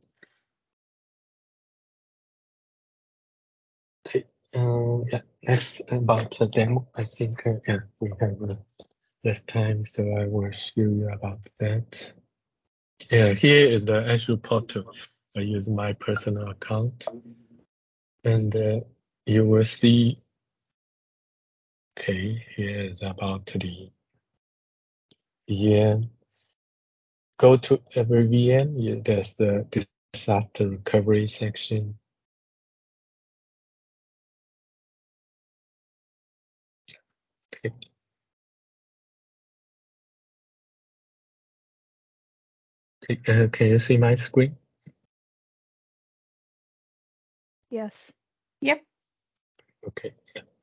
Okay. Uh, yeah. Next about the demo. I think uh, yeah we have uh, less time, so I will show you about that. Yeah, here is the Azure portal. I use my personal account, and uh, you will see. Okay, here is about the yeah. Go to every V M. You, there's the disaster recovery section. Okay. Okay, uh, can you see my screen? Yes. Yep. Okay. Yeah.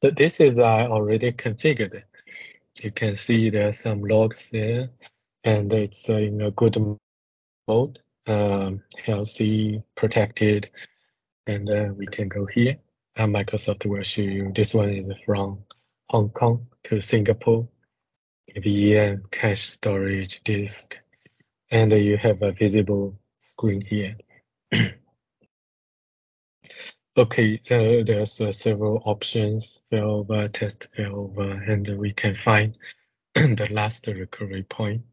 But this is uh, already configured. You can see there's some logs there, and it's uh, in a good mode, um, healthy, protected, and uh, we can go here. And Microsoft will show you this one is from Hong Kong to Singapore, V M, cache storage, disk, and uh, you have a visible screen here. Okay, so there's uh, several options, failover, test failover, and we can find the last recovery point.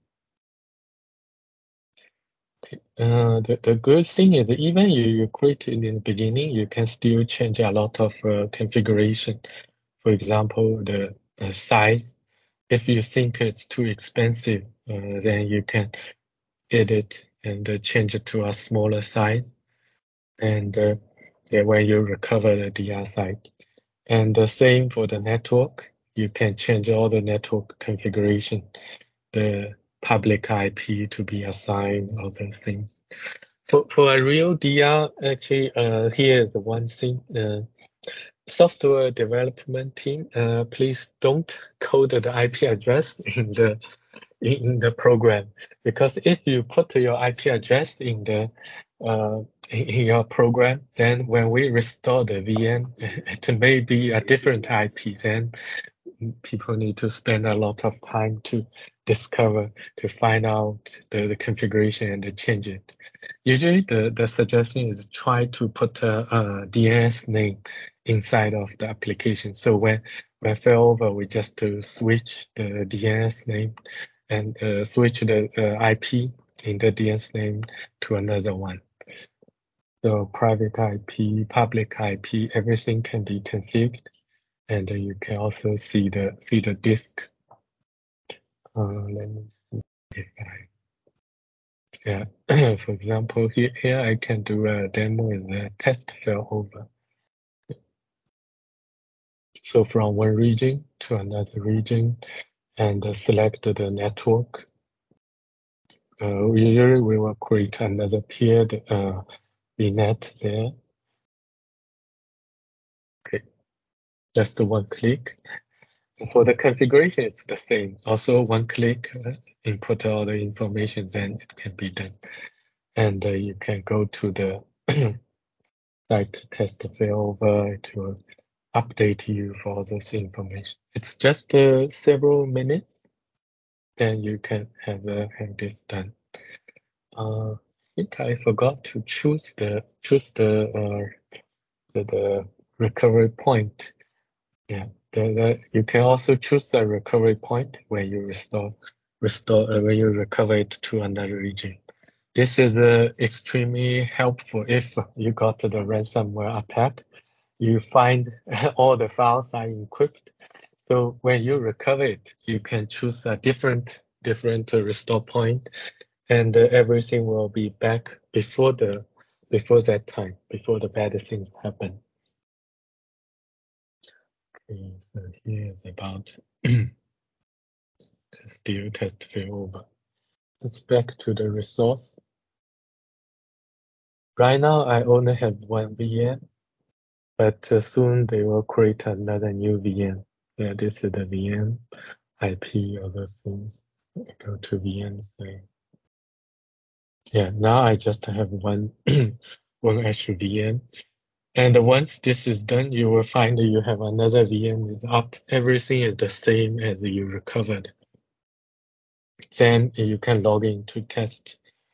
Uh, the, the good thing is that even you, you create it in the beginning, you can still change a lot of uh, configuration. For example, the uh, size. If you think it's too expensive, uh, then you can edit and uh, change it to a smaller size. And uh, then when you recover the D R site. And the same for the network. You can change all the network configuration, the public I P to be assigned, all those things. For, for a real D R, actually, uh, here is the one thing. Uh, software development team, uh, please don't code the I P address in the in the program, because if you put your I P address in the uh, in, in your program, then when we restore the V M, it may be a different I P. Then people need to spend a lot of time to discover, to find out the, the configuration and to change it. Usually the, the suggestion is try to put a, a D N S name inside of the application. So when, when failover, we just to switch the D N S name and uh, switch the uh, I P in the D N S name to another one. So private I P, public I P, everything can be configured. And you can also see the see the disk. Uh, let me see if I, yeah. For example, here here I can do a demo in the test failover. So from one region to another region, and uh, select the network. Uh, usually we will create another paired uh, V net there. Okay, just one click. For the configuration, it's the same. Also, one click, uh, input all the information, then it can be done. And uh, you can go to the site test failover. It will update you for all those information. It's just uh, several minutes, then you can have uh, have this done. Uh, I think I forgot to choose the choose the uh, the, the recovery point. Yeah, the, the, you can also choose a recovery point when you restore restore uh, when you recover it to another region. This is uh, extremely helpful if you got the ransomware attack. You find all the files are encrypted. So when you recover it, you can choose a different different uh, restore point, and uh, everything will be back before the before that time, before the bad things happen. Okay, so here is about still test failover. Let's back to the resource. Right now, I only have one V M, but uh, soon they will create another new V M. Yeah, this is the V M, I P, other things. Go to V M. Say. Yeah, now I just have one one extra V M. And once this is done, you will find that you have another V M is up. Everything is the same as you recovered. Then you can log in to test.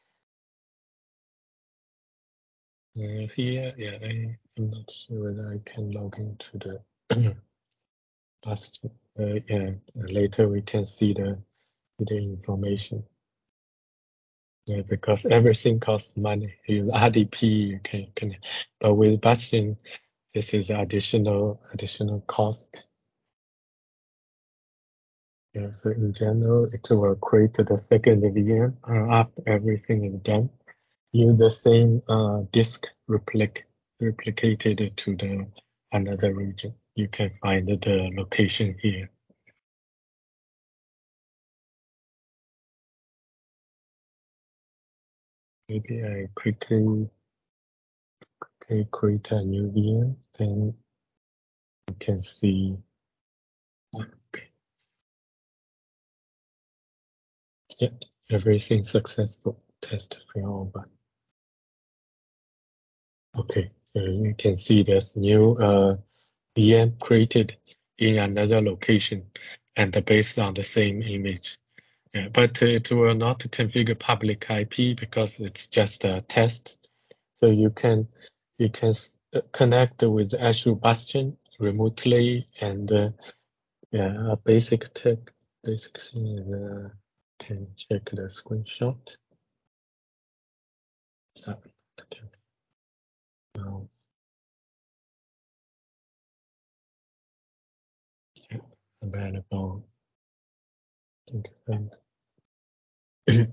Uh, here, yeah, I, I'm not sure whether I can log into the past. Uh, yeah, later we can see the the information. Yeah, because everything costs money. You use R D P, you can, can but with Bastion, this is additional additional cost. Yeah, so in general, it will create the second V M uh, after everything is done. Use the same uh, disk replic replicated to the another region. You can find the location here. Maybe I quickly, quickly create a new V M, then you can see Yeah, everything successful. Test fail over. Okay, so you can see there's new uh, V M created in another location and based on the same image. Yeah, but it will not configure public I P because it's just a test. So you can you can uh, connect with Azure Bastion remotely, and uh, yeah, a basic tech basic thing is uh, can check the screenshot. Uh, okay. Now, yeah, available. Think of it.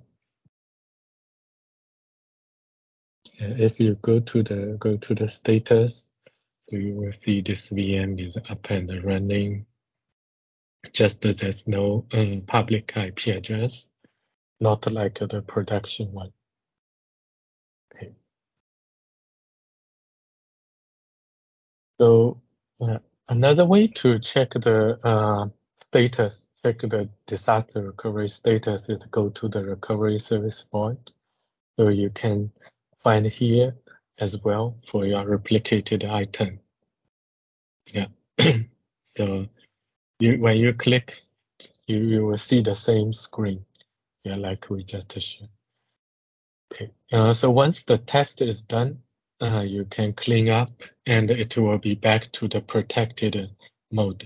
If you go to the go to the status, so you will see this V M is up and running. Just that there's no um, public I P address, not like the production one. Okay. So uh, another way to check the uh, status, check the disaster recovery status, is go to the recovery service point. So you can find here as well for your replicated item. Yeah. So you when you click, you, you will see the same screen. Yeah, like we just showed. Okay. Uh, so once the test is done, uh, you can clean up and it will be back to the protected mode.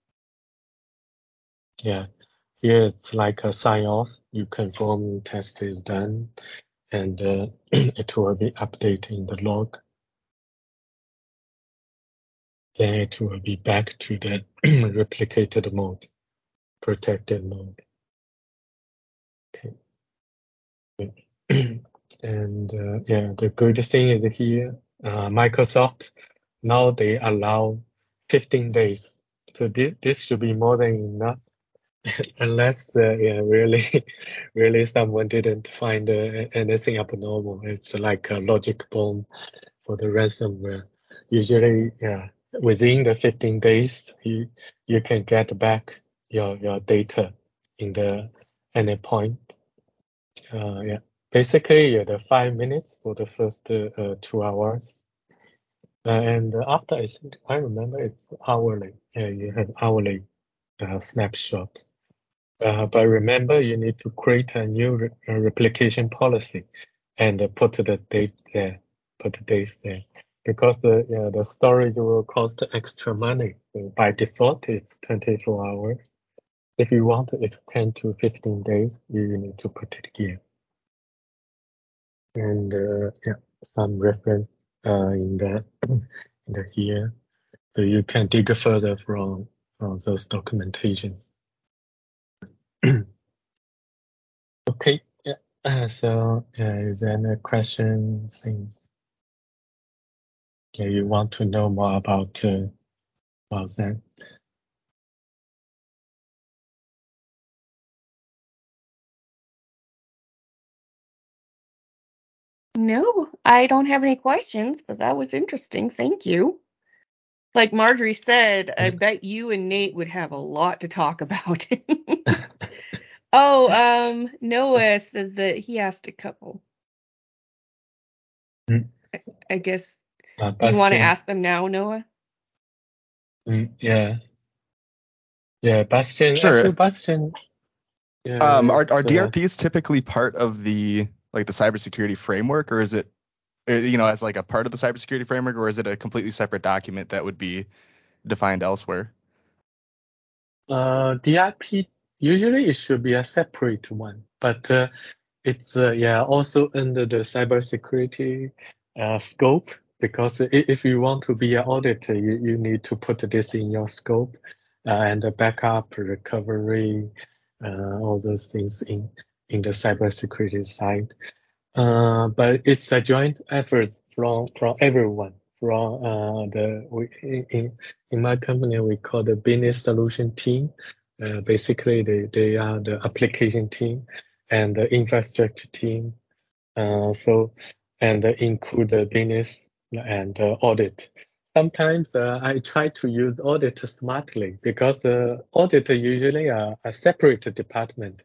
Yeah. Here it's like a sign off. You confirm test is done, and uh, it will be updated in the log. Then it will be back to the replicated mode, protected mode. Okay. And uh, yeah, the good thing is here, uh, Microsoft, now they allow fifteen days. So this, this should be more than enough, unless uh, yeah, really, really someone didn't find uh, anything abnormal. It's like a logic bomb for the ransomware. Usually, yeah, within the fifteen days, you you can get back your your data in the any point. Uh, yeah, basically, yeah, the five minutes for the first uh, uh, two hours, uh, and after I think I remember it's hourly. Yeah, you have hourly uh, snapshot. Uh, but remember, you need to create a new re uh, replication policy and uh, put the date there, put the dates there, because the yeah, the storage will cost extra money. So by default, it's twenty-four hours. If you want to extend to fifteen days, you need to put it here. And uh, yeah, some reference uh, in the in the here, so you can dig further from from those documentations. Okay, yeah. Uh, so yeah, is there any question since yeah, you want to know more about uh, about that? No, I don't have any questions, but that was interesting. Thank you. Like Marjorie said, I bet you and Nate would have a lot to talk about. Oh, um, Noah says that he asked a couple. Mm. I, I guess. Uh, Do you want to Bastian, ask them now, Noah? mm, yeah, yeah, Bastian. Sure. Actually, Bastian. Yeah, Um, are it's, are uh, D R Ps typically part of the like the cybersecurity framework, or is it, uh, you know, as like a part of the cybersecurity framework, or is it a completely separate document that would be defined elsewhere? uh, D R P usually it should be a separate one, but uh, it's uh, yeah also under the cybersecurity uh, scope, because i- if you want to be an auditor, you, you need to put this in your scope, uh, and the backup, recovery, uh, all those things in in the cybersecurity side. Uh, but it's a joint effort from from everyone. From uh, the we, in in my company we call the business solution team. Uh, basically, they they are the application team and the infrastructure team. Uh, so and uh, include the business and uh, audit. Sometimes uh, I try to use audit smartly, because the audit usually are a separate department.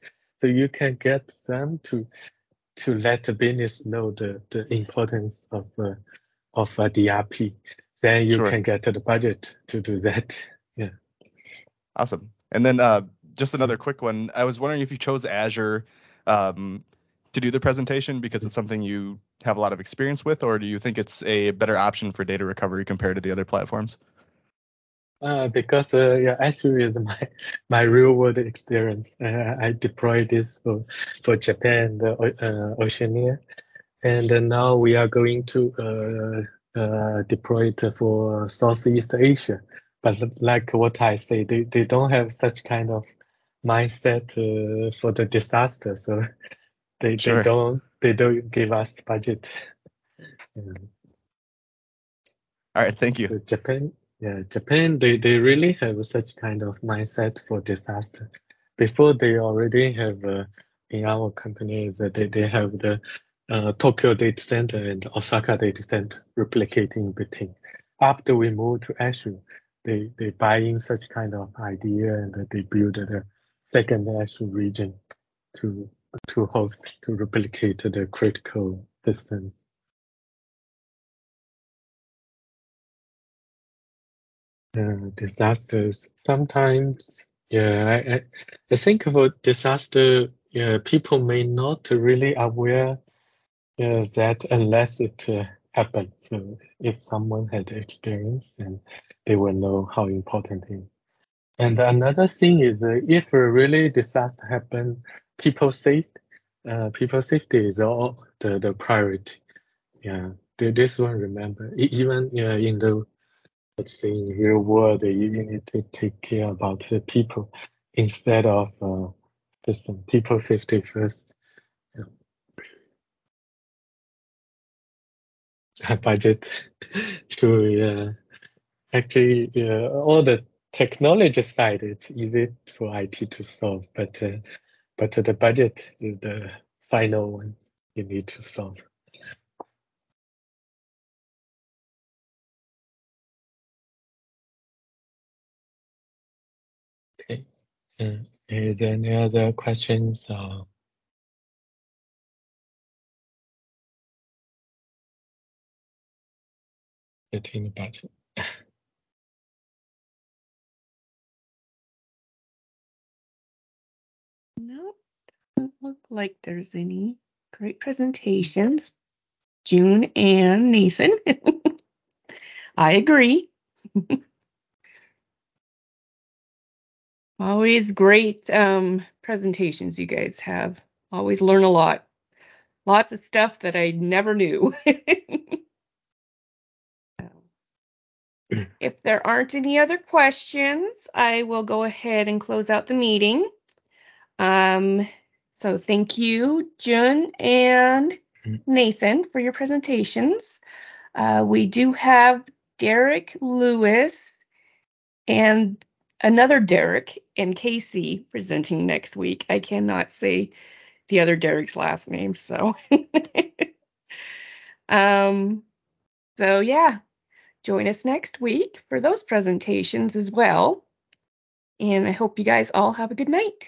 so you can get them to to let the business know the, the importance of uh, of a D R P. Then you Sure. can get the budget to do that. Yeah. Awesome. And then uh, just another quick one. I was wondering if you chose Azure um, to do the presentation because it's something you have a lot of experience with, or do you think it's a better option for data recovery compared to the other platforms? Uh, because uh, yeah, Azure is my my real world experience. Uh, I deployed this for for Japan, the uh, Oceania, and uh, now we are going to uh, uh, deploy it for Southeast Asia. But like what I say, they, they don't have such kind of mindset uh, for the disaster, so they they Sure. don't they don't give us budget. Yeah. All right. Thank you. So Japan, yeah, Japan, they, they really have such kind of mindset for disaster. Before they already have uh, in our companies that they, they have the uh, Tokyo data center and Osaka data center replicating between. After we move to Azure, they they buy in such kind of idea and they build the second Azure region to to host to replicate the critical systems. Uh, disasters. Sometimes, yeah, I, I, I think for disaster, yeah, people may not really aware uh, that unless it uh, happens. So if someone had experience, then they will know how important it is. And another thing is, uh, if a really disaster happen, people safe, uh, people safety is all the, the priority. Yeah, th- this one remember. E- Even yeah, in the let's say in real world, you, you need to take care about the people instead of uh, system. People safety first. Yeah. Budget to yeah. Actually, yeah, all the technology side, it's easy for I T to solve, but uh, but the budget is the final one you need to solve. Okay. Uh, is there any other questions? Or between the budget? Nope, doesn't look like there's any. Great presentations, June and Nathan. I agree. Always great um, presentations you guys have. Always learn a lot. Lots of stuff that I never knew. If there aren't any other questions, I will go ahead and close out the meeting. Um, so thank you, Jun and Nathan, for your presentations. Uh, we do have Derek Lewis and another Derek and Casey presenting next week. I cannot say the other Derek's last name, so um, so yeah, join us next week for those presentations as well. And I hope you guys all have a good night.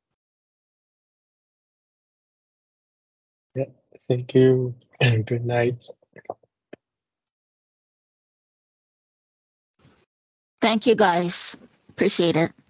Yeah, thank you and good night. Thank you, guys. Appreciate it.